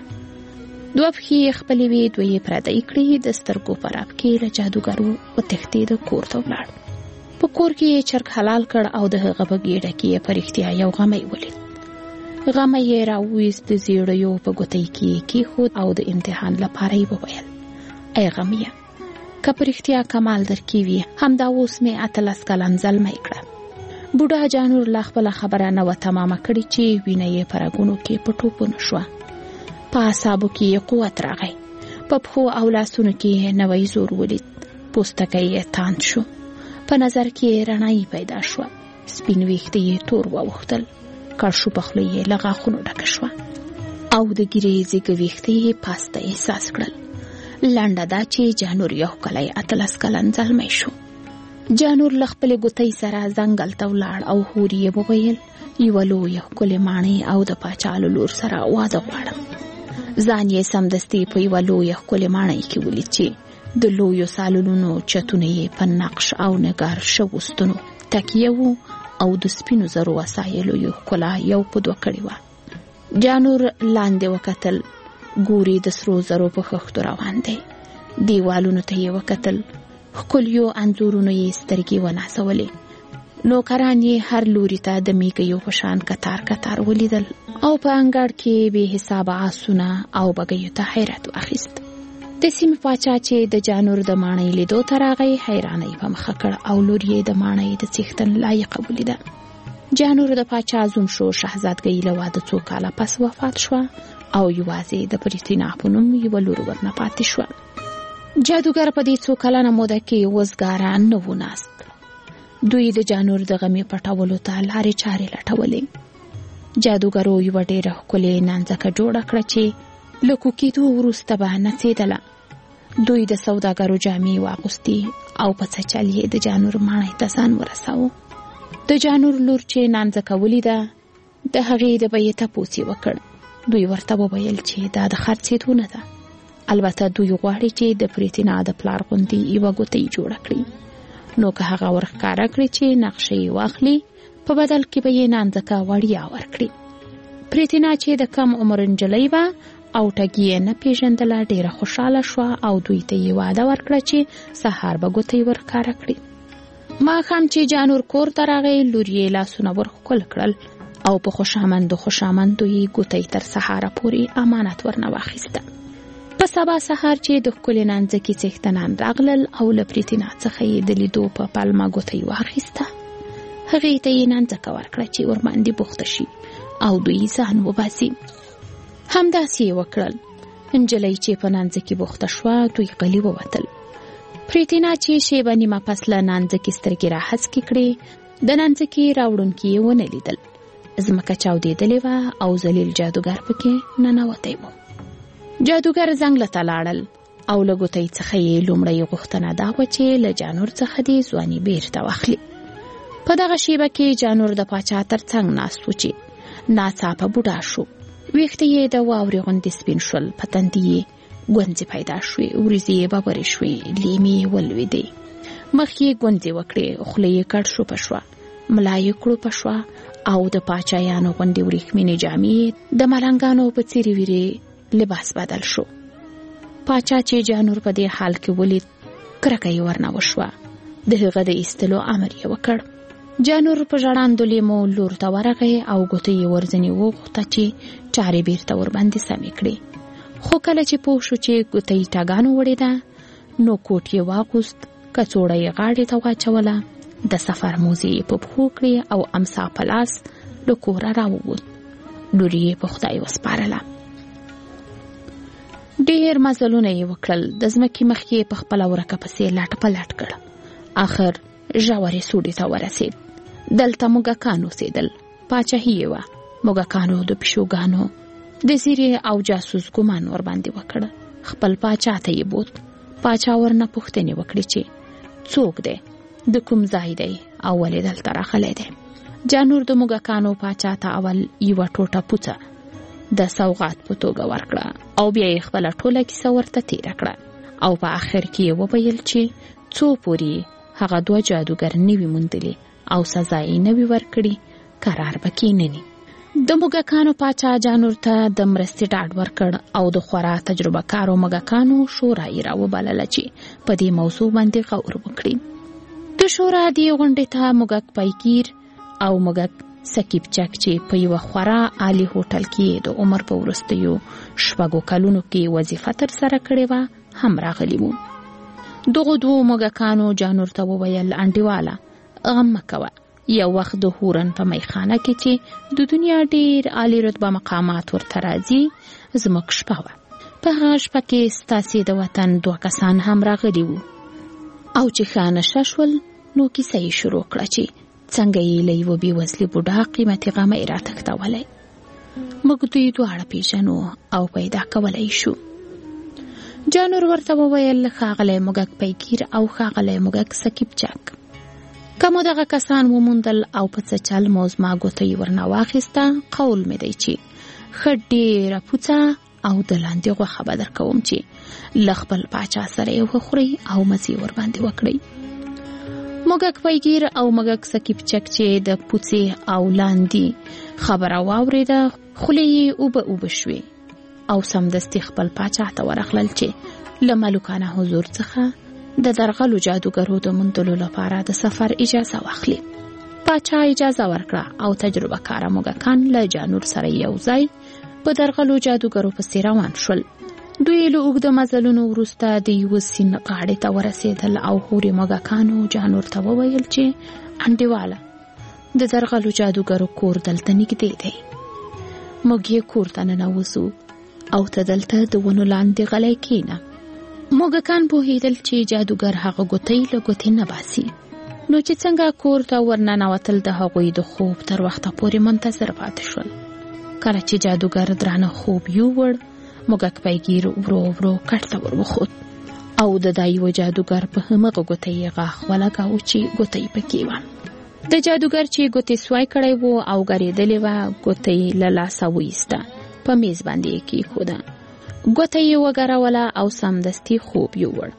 2 پښې خپلې وې 2 یې پردۍ کړې د سترګو په راب کې له جادوګر وتښتېد کور ته ولاړ په کور کې یې چرګ حلال کړ او د هغه په ګېډه کې یې په رښتیا یو غمی ولید غمی یې راوویست د زیړیو په ګوتۍ کې یې کېښود او د امتحان لپاره یې وویل ای غمیه که په رښتیا کمال درکې وي همدا اوس مې 18 کلن زلمی کړه بوډا جانور لا خپله خبره نه وه تمامه کړې چې وینه یې په رګونو کې په ټوپونو شوه په اعصابو کې قوت راغی په پښو او لاسونو کې نوی زور ولید پوستکی یې تاند شو په نظر کې رڼایي پیدا شوه سپین ویښته یې تور واوښتل کړشو په خوله یې له غاښونو ډکه شوه او د ګیرې زیږه ویښته یې پاسته احساس کړل لنډه دا چې جانور یو کلی 18 کلن زلمی شو جانور له خپلې ګوتۍ سره ځنګل ته ولاړ او هورې یې وویل یوه لویه ښکلې ماڼۍ او د پاچا له لور سره واده غواړم ځان یې سمدستي په یوه لویه ښکلې ماڼۍ کې ولید چې د لویو سالونونو چتونه یې په نقش او نګار شوو ستنو تکیه وو او د سپینو زرو وسایلو یو ښکلا یو په دوه کړې وه جانور لاندې وکتل ګوري د سرو زرو په خښتو روان دی دیوالونو ته یې وکتل ښکلیو انځورونو یې سترګې ونازولې نوکران یې هر لوري ته د میږیو په شان کتار کتار ولیدل او په انګړ کې بې حسابه آسونه او بګیو ته حیرت واخیست. د سیمې پاچا چې د جانور د ماڼۍ لیدو ته راغی حیرانۍ په مخه کړ او لور یې د ماڼۍ د څښتن لایقه ولیده. جانور د پاچا زوم شو. شهزادګۍ له واده 2 کاله پس وفات شوه او یوازې د بریتینا په نوم یوه لور ورنه پاتې شوه. جادوګر په دې 2 کلنه موده کې وزګاره نه و ناست. دوی د جانور د غمې پټولو ته لارې چارې لټولې. جادوګرو یوه ډېره ښکلې نانځکه جوړه کړه چې له کوکېدو وروسته به نڅېدله. دوی د سوداګرو جامې واغوستې او په څه چل یې د جانور ماڼۍ ته ځان ورساوه. د جانور لور چې نانځکه ولیده د هغې د بیې تپوس یې وکړ. دوی ورته وویل چې دا د خرڅېدو نه ده. البته دوی غواړي چې د بریتینا د پلار غوندې یوه ګوتۍ جوړه کړي. نو که هغه ورښکاره کړي چې نقشه یې واخلي په بدل کې به یې نانځکه وړیا ورکړي. بریتینا چې د کم عمر نجلۍ وه او ټګي یې نه پیژندله ډېره خوشحاله شوه او دوی ته یې وعده ورکړه چې سهار به ګوتۍ ورښکاره کړي. ماښام چې جانور کور ته راغی لور یې لاسونه ورښکل کړل او په خوشامندو یې ګوتۍ تر سهاره پورې امانت ورنه واخیسته. په سبا سهار چې د ښکلې نانځکې څښتنان راغلل او له بریتینا څخه یې د لیدو په پلمه ګوتۍ واخیسته. هغې ته یې نانځکه ورکړه چې ورباندې بوخته شي او دوی ځان وباسي. همداسې یې وکړل. نجلۍ چې په نانځکې بوخته شوه دوی غلي ووتل. بریتینا چې شیبه نیمه پس له نانځکې سترګې راهسکې کړې د نانځکې راوړونکي یې ونه لیدل. ځمکه چاودېدلې وه او ذلیل جادوګر پکې ننوتی و. جادوګر ځنګله ته لاړل او له ګوتۍ څخه یې لومړۍ غوښتنه دا وه چې له جانور څخه دې ځواني بیرته واخلي. په دغه شیبه کې جانور د پاچا تر څنګ ناست و چې ناڅاپه بوډا شو. ویښته یې د واورې غوندې سپین شول. په تندي یې ګونځې پیدا شوې. وریځې یې ببرې شوې. لیمې یې ولوېدې. مخ یې ګونځې وکړې. خوله یې کډ شوپه شوه. ملا یې کړوپه شوه او د پاچایانو غوندې وریښمینې جامې د ملنګانو په څیرې ویرې لباس بدل شو. پاچا چې جانور په دې حال کې ولید کرکه یې ورنه وشوه. د هغه د ایستلو امر یې وکړ. جانور په ژړاندو لیمو لور ته ورغی او ګوتې یې ورځنې وغوښته چې چارې بیرته ورباندې سمې کړي. خو کله چې پوه شو چې ګوتې ټاګانو وړې ده نو کوټ یې واغوست. کڅوړه یې غاړې ته واچوله. د سفر موزې یې په پښو کړې او امسا په لاس له کوره راووت. لور یې په خدای وسپارله. ډېر مزلونه یې وکړل. د ځمکې مخ یې په خپله ورکه پسې لټ په لټ کړ. آخر ژورې سوډې ته ورسېد. دلته موږکان اوسېدل. پاچاهي یې وه. موږکانو د پیشوګانو د زیرې او جاسوس ګمان ورباندې وکړ. خپل پاچا ته یې بوت. پاچا ورنه پوښتنې وکړې چې څوک دی، د کوم ځای دی او ولې دلته راغلی دی. جانور د موږکانو پاچا ته اول یوه ټوټه پوڅه د سوغات په توګه ورکړه او بیا یې خپله ټوله کیسه ورته تېره کړه او په آخر کې یې وویل چې څو پورې هغه 2 جادوګر نه وي موندلي او سزا یې نه وي ورکړي قرار به کېنني. د موږکانو پاچا جانور ته د مرستې ډاډ ورکړ او د خورا تجربه کارو موږکانو شورا یې راوبلله چې په دې موضوع باندې غور وکړي. د شورا دې غونډې ته موږک پایګیر او موږک سکیب چک چې په یوه خورا عالي هوټل کې د عمر په وروستیو 6 کلونو کې وظیفه ترسره کړې وه هم راغلي وو. دغو 2 موږکانو جانور ته وویل انډیواله غم مه کوه. یو وخت د هورن په میخانه کې چې د دنیا ډېر عالي رتبه مقامات ورته راځي زموږ شپه وه. په هغه شپه کې ستاسې د وطن 2 کسان هم راغلي وو او چې ښه نشه شول نو کیسه یې شروع کړه چې څنګه یې له یوه بېوزلي بوډا قیمتي غمی راتښتولی. موږ دوی دواړه پیژنو او پیدا کولی شو. جانور ورته وویل ښاغلی موږک پیګیر او ښاغلی موږک سکیب چک، که مو دغه کسان وموندل او په څه چل مو زما ګوته یې ورنه واخیسته قول مې دی چې ښه ډېره پوڅه او د لاندې غوښه به درکوم چې له خپل پاچا سره یې وخورئ او مزې ورباندې وکړئ. موږک پیګیر او موږک سکیب چک چې د پوڅې او لاندې خبره واورېده خولې یې اوبه شوې او سمدستي خپل پاچا ته ورغلل چې له ملوکانه حضور څخه د درغلو جادوګرو د موندلو لپاره د سفر اجازه واخلي. پاچا اجازه ورکړه او تجربه کاره موږکان له جانور سره یو ځای په درغلو جادوګرو پسې روان شول. دوی له اوږده مزلونو وروسته د یوه سیند غاړې ته ورسېدل او هورې موږکانو جانور ته وویل چې انډیواله د درغلو جادوګرو کور دلته نږدې دی. موږ یې کور ته ننوځو او ته دلته د ونو لاندې غلی کښېنه. موږکان پوهېدل چې جادوګر هغه ګوتې له ګوتې نه باسي، نو چې څنګه کور ته ورننوتل د هغوی د خوب تر وخته پورې منتظر پاتې شول. کله چې جادوګر درانه خوب یووړ، موږک پیګیر ورو ورو کټ ته ور وخوت او د دا یوه جادوګر په همغه ګوتې یې غاښ ولګاوه چې ګوتې پکې وه. د جادوګر چې ګوتې سوای کړی و او ګرېدلې وه، ګوتې له لاسه وایسته، په میز باندې یې کېښوده، ګوته یې وګروله او سمدستي خوب یووړ.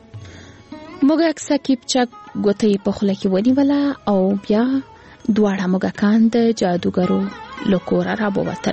موږک سکیب چک ګوته یې په خوله کې ونیوله او بیا دواړه موږکان د جادوګرو له کوره راووتل.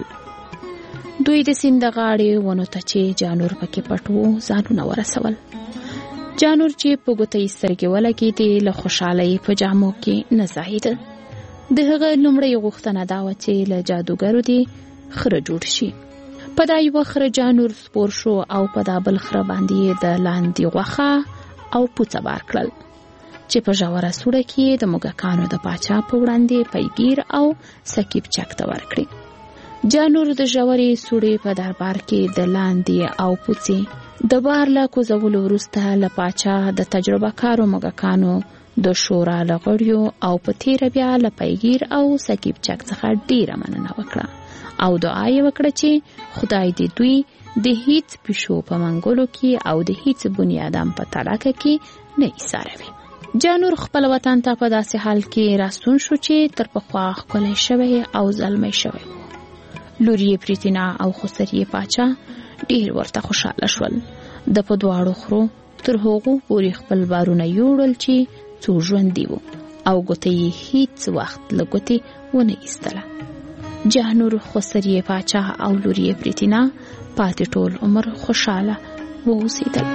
دوی د سیند د غاړې ونو ته چې جانور پکې پټ و ځانونه ورسول. جانور چې په ګوته یې سترګې ولګېدې له خوشحالۍ په جامو کې نه ځایېده. د هغه لومړۍ غوښتنه دا وه چې له جادوګرو دې خره جوړ شي. په دا یوه خره جانور سپور شو او په دا بل خره باندې د لاندې غوښه او پوڅه بار کړل چې په ژوره سوړه کې د موږکانو د پاچا په وړاندې پیګیر او سکیب چک ته ورکړي. جانور د ژورې سوړې په دربار کې د لاندې او پوڅې د بار له کوزولو وروسته له پاچا د تجربه کارو موږکانو د شورا له غړیو او په تیره بیا له پیګیر او سکیب چک څخه ډیره مننه وکړه او دعا یې وکړه چې خدای دې دوی د هیڅ پیشو په منګولو کې او د هیڅ بنیادم په تلاکه کې نه ایساروي. جانور خپل وطن ته په داسې حال کې راستون شو چې تر پخوا ښکلی شوی او زلمی شوی و. لور یې پریتینا او خسرې پاچا ډیر ورته خوشحاله شول. د په دواړو خرو تر هغو پورې خپل بارونه یوړل چې څو ژوندي وو او ګوته یې هیڅ وخت له ګوتې ونه ایستله. جانور، خسرې پاچا او لور یې پریتینا پاتې ټول عمر خوشحاله واوسېدل.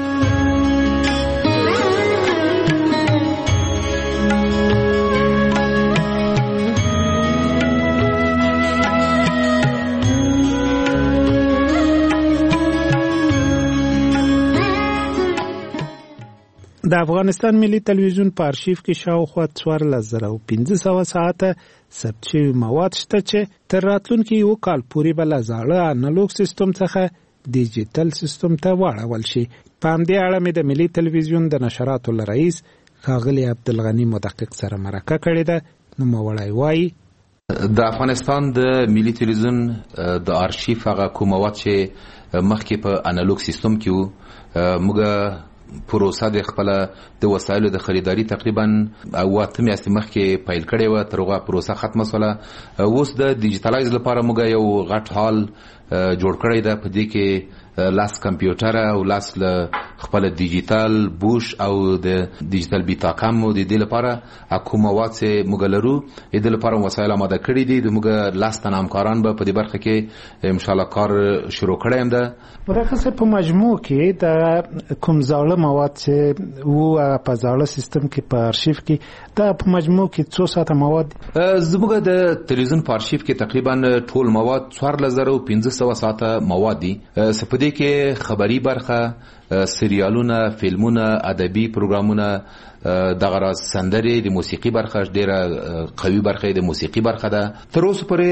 د افغانستان ملي تلویزیون په آرشیف کې شاوخوا 14,500 ساعته ثبت شوي مواد شته چې تر راتلونکي یو کال پورې به له زاړه انالوګ سیستم څخه ډیجیټل سیستم ته واړول شي. په همدې اړه مې د ملي تلویزیون د نشراتو له رئیس ښاغلي عبدالغني مدقق سره مرکه کړې ده. نوموړی وایي د افغانستان د ملي تلویزیون د آرشیف هغه کوم مواد چې مخکې په انالوګ سیستم کې وو، موږ پروسه د خپل د وسایلو د خریداري تقریبا 8 میاشتې مخکې پیل کړې و، تر هغه پروسه ختمه شوله. اوس د ډیجیټلایز لپاره موږ یو غټ هال جوړ کړی ده، په دې کې لاس کمپیوټر او لاس له خپل ډیجیټل بوش او د ډیجیټل بیتاکم او د دې لپاره کوم مواد چې موږ لرو د لپاره وسایل آماده کړي دي. د موږ لاس تن همکاران به په دې برخه کې ان شاء الله کار شروع کړی هم ده. ورخصه په مجموع کې د کوم زاړه مواد چې وو په زاړه سیستم کې په آرشیف کې دا په مجموع کې څو ساعته مواد زموږ د تلویزیون په آرشیف کې تقریبا ټول مواد 14,500 ساعته مواد دي. سپدې کې خبري برخه، سریالونه، فلمونه، ادبي پروګرامونه، دغه راز سندرې، د موسیقي برخه ډیره قوي برخه د موسیقي برخه ده. تر اوسه پورې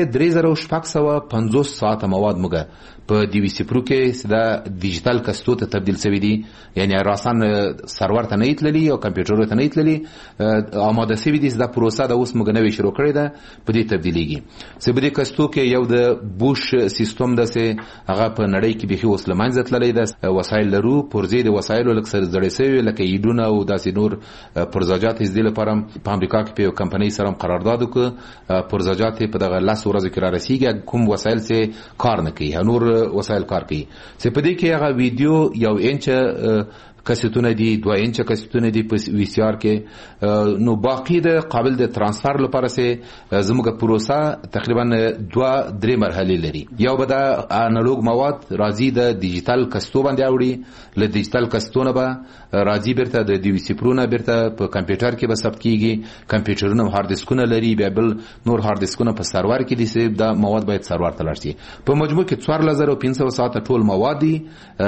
3,650 ساعته مواد موږ په ډي وي سي پرو کې دا ډیجیټل کستو ته تبدیل شوی دي، یعنی راسن سرور ته نه ایتللی او کمپیوټر ته نه ایتللی، آماده شوی دي. دا پروسه د اوس موږ نوې شروع کړې ده، په دې تبدیلیږي. سبدي کستو کې یو د بوش سیستم ده چې هغه په نړۍ کې به اوس لمنځه تللی ده. وسایل لرو، پرزې د وسایلو لکه سره زړې شوی لکه ایډونه او داسې نور پرزاجات از دې لپاره په امریکا کې په یو کمپنۍ سره قرارداد وکړ. پرزاجات په دغه 10 ورځو کې را رسیږي، کوم وسایل چې کار نه کوي، نور وسایل کار کوي. چې په دې کې هغه ویډیو یو انچ کاستونه دي 2 انچه کاستونه دي په وی سی آر کې نو باقی د قابل د ترانسفر لپاره سه زموږ پروسه تقریبا 2-3 مرحله لري. یو به د انالوگ مواد راځي د ډیجیټل کاستو باندې اوړي، له ډیجیټل کاستونه به راځي برته د دی وی سی پرونه برته په کمپیوټر کې به ثبت کیږي. کمپیوټرونه هارد ډیسکونه لري، بیا بل نور هارد ډیسکونه په سرور کې دي چې د مواد باید سرور ته لاړ شي. په مجموع کې 4500 ساعت ټول مواد دي،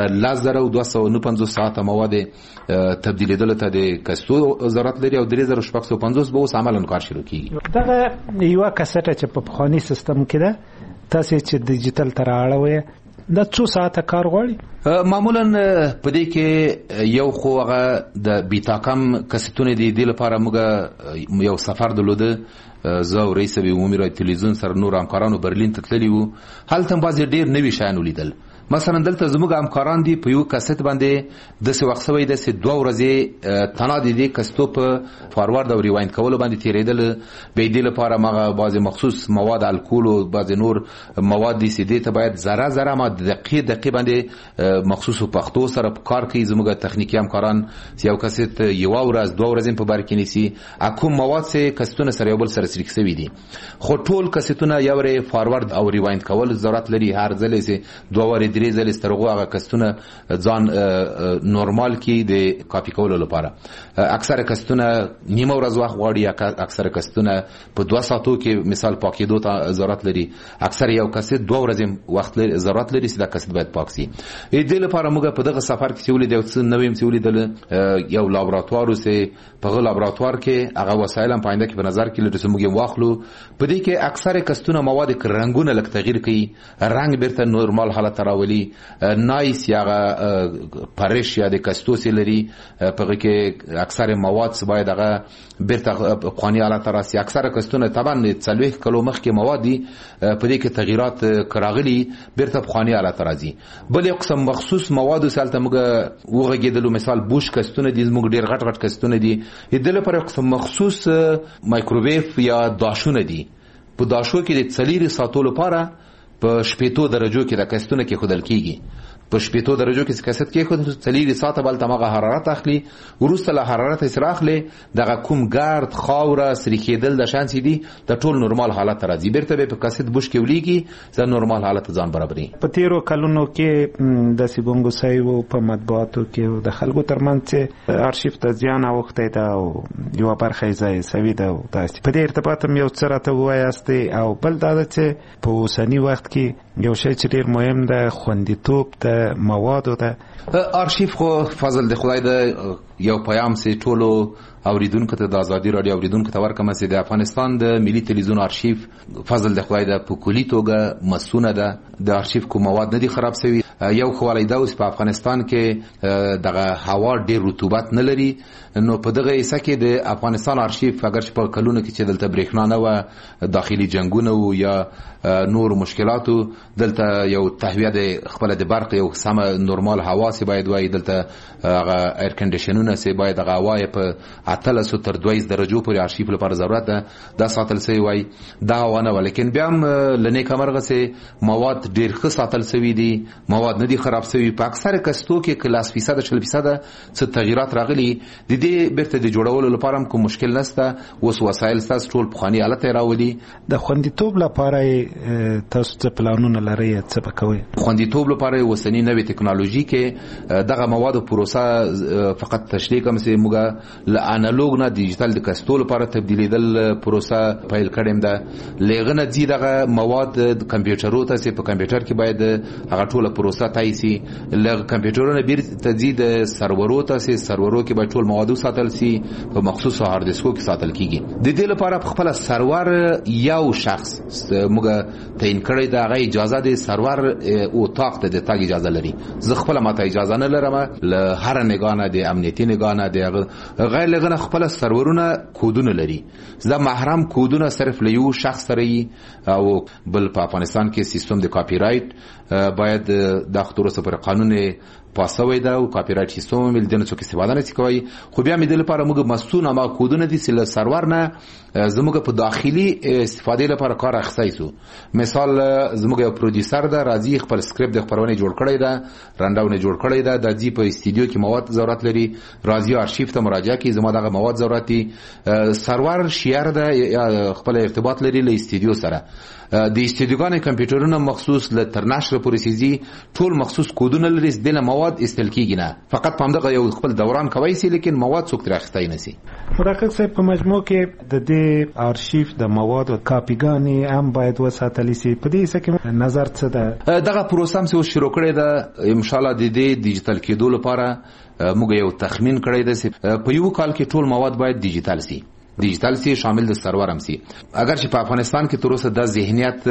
10250 ساعت مواد تبدیلیدل ته د کاستو ضرورت لري او 3650 به اوس عملاً کار شروع کیږي. دغه یو کسټه چې په بخونی سیستم کې ده تاسو چې ډیجیټل تر اړوي د 2 ساعت کار غواړي. معمولا په دې کې یو خو هغه د بیتاکم کاستونه دي د لپاره موږ یو سفر درلوده، زه او رئیس عمومي رادیو تلویزیون سره نور همکارانو برلین ته تللي وو. هلته بعضې ډېر نوي شیان ولیدل. مثلا دلته زموږ همکاران دي په یو کاست باندې داسې وخت شوی دی چې 2 ورځې تنها د دې کاستو په فاروارد او ریوایند کولو باندې تېرېدل. بیا دې لپاره هغه بعضې مخصوص مواد الکول او بعضې نور مواد دي چې دې ته باید ذره ما دقیقې باندې مخصوص پښتو سره کار کوي. زموږ تخنیکي همکاران چې یو کاست 1 ورځ 2 ورځې په بر کې نیسي، کوم مواد چې کاستونه سره یو بل سره شریک شوي دي. خو ټول کاستونه یو ری فاروارد او ریوایند کول ضرورت لري. هر ځل چې 2 ورځې 3 ځلې سترغو هغه کاستونه ځان نورمال کې د کاپی کولو لپاره. اکثره کاستونه نیمه ورځ وخت غواړي، اکثره کاستونه په 2 ساعتو کې مثال پاکېدو ته ضرورت لري. اکثره یو کاست 2 ورځې وخت ضرورت لري چې دا کاست باید پاک شي. دې لپاره موږ په دغه سفر کې ولې د څه نوې مسولې یو لابراتوار اوسه په غو لابراتوار کې هغه وسایل هم پاینده کې په نظر کې لري چې موږ واخلو. په دې کې اکثره کاستونه مواد رنگونه لک تغییر کوي، رنگ بیرته نورمال حالت راولي. نایس یا پرش یا د کاستوس لري، په کې اکثره مواد باید هغه بیرته قوانین حالت راسي. اکثره کاستونه طبعا 40 کیلو مخ کې مواد دي، په دې کې تغیرات کراغلي بیرته قوانین حالت راځي. بل یو قسم مخصوص مواد سالته موږ وغږیدلو، مثال بوش کاستونه دي، موږ ډیر غټ کاستونه دي. د لپاره یو قسم مخصوص مایکروویو یا داشونه دي. په داشو کې د 4 ساعتو لپاره په 80 درجو کې د کاستونه کې خودل کیږي. په 80 درجو کې کاست کې خود 4 ساعت بل تمغه حرارت اخلي، ورسته له حرارت سره اخلي دغه کوم ګارد خوره سری کېدل د شانس دي د ټول نورمال حالت راځي. بیرته به په کاست بوش کې ولېږي ځکه نورمال حالت ځان برابري. په تیرو کلونو کې د سیبونګو سایو په مطبوعاتو کې د خلکو ترمنځ ارشیف ته ځان اوخته ده او یو برخه ځای سوي ده. تاسو په دې ارتباط هم یو څه راته وایاست او بل دا چې په اوسنی وخت کې یو شی چې ډیر مهم ده خوندیتوب د موادو ده. ارشیف خو فضل د خدای د یو پیام سي ټولو اوریدونکو ته د ازادي رادیو اوریدونکو ته ورکوم چې د افغانستان د ملي تلویزیون ارشیف فضل د خدای د په کلی توګه مسونه ده. د ارشیف کوم مواد نه دي خراب شوی. یو خوالی دا اوس په افغانستان کې دغه هوا ډیر رطوبت نه لري، نو په دغه حصہ کې د افغانستان ارشیف اگر چې په کلونو کې چې دلته برېښنا نه و، داخلي جنگونه و یا نور مشکلاتو، دلته یو تهویه د خپل د برق یو سم نورمال هوا سي باید وای، دلته هغه ایر کنډیشنونه سي باید هغه هوا په 18 تر 22 درجو پورې ارشیف لپاره ضرورت ده. دا ساتل سي وای دا ونه، ولیکن بیا هم لنی کمرغه سي مواد ډیر ښه ساتل سوي دي، مواد نه دي خراب سوي. په اکثره کاستو کې کلاس فیصد 40% څه تغیرات راغلي. د دې بیرته د جوړولو لپاره هم کوم مشکل نشته. اوس وسایل تاسو ټول په خاني حالت راولي. د خوندیتوب لپاره تاسو څه پلانونه لرئ؟ څه پکوي خوندیتوب لپاره؟ وسنی نوې ټکنالوژي کې دغه مواد پروسه فقط تشریح کوم چې موږ له انالوګ نه ډیجیټل د کاستو لپاره تبدیلیدل پروسه پیل کړم. ده لغنه دي دغه مواد د کمپیوټرو ته چې په کمپیوټر کې باید هغه ټول پروسه تایسي. لغ کمپیوټرونه بیر تزيد سرورو ته چې سرورو کې باید ټول مواد ساتل سي، په مخصوص هارد ډیسکو کې ساتل کیږي. د دې لپاره خپل سرور یو شخص موږ تعین کړی دا غي اجازه دي سرور او طاق ته د تاګ اجازه لري. زه خپل ماته اجازه نه لرم له هر نگانه د امنیتي نگانه د غیر لغنه خپل سرورونه کودونه لري. زه محرم کودونه صرف له یو شخص سره او بل په افغانستان کې سیستم د کاپی رائټ باید د خطر پر قانون پاسوي دا او کاپی رائټ سیستم مل دنه څوک استفاده نه کوي خو بیا مې د لپاره موږ مسون ما کودونه دي سل سرور نه زموږ په داخلي استفاده لپاره کار اخصای سو مثال زموږ یو پروډوسر دا راځي خپل سکرپټ د خبرونه جوړ کړی دا رنډاونه جوړ کړی دا د دې په استودیو کې مواد ضرورت لري راځي ارشیف ته مراجعه کوي زموږ دغه مواد ضرورت دي سرور شیر دا خپل ارتباط لري له استودیو سره د استودیوګانو کمپیوټرونه مخصوص ل ترناشر پروسیزي ټول مخصوص کودونه لري د مواد استل کیږي نه فقط په همدغه یو خپل دوران کوي سي لیکن مواد څوک ترخصای نه سي مراقب صاحب په مجموع کې د دې ارشیف د مواد او کاپیګانی هم باید وساتل شي په دې څه نظر څه ده دغه پروسه هم شروع کړی ده ان شاء الله د دې ډیجیټل کېدو لپاره موږ یو تخمین کړی ده په یو کال کې ټول مواد باید ډیجیټل سي ډیجیټل سي شامل د سرور هم سي اگر چې په افغانستان کې تر اوسه د ذهنیت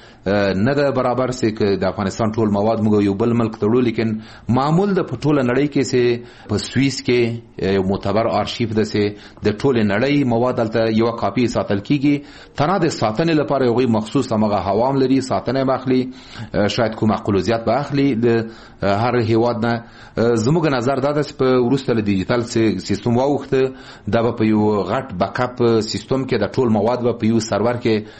نه ده برابر سي چې د افغانستان ټول مواد موږ یو بل ملک ته وړو لیکن معمول د ټول نړۍ کې سي په سوئس کې یو معتبر ارشیف ده سي د ټول نړۍ مواد دلته یو کاپی ساتل کیږي تنه د ساتنې لپاره یو مخصوص هغه هوام لري ساتنه مخلي شاید کوم معقولزیات به اخلي د هر هیواد نه زموږ نظر دا ده چې په ورسته د ډیجیټل سیستم واوخته دا په یو غټ بیکاپ سیستم کې د ټول مواد په یو سرور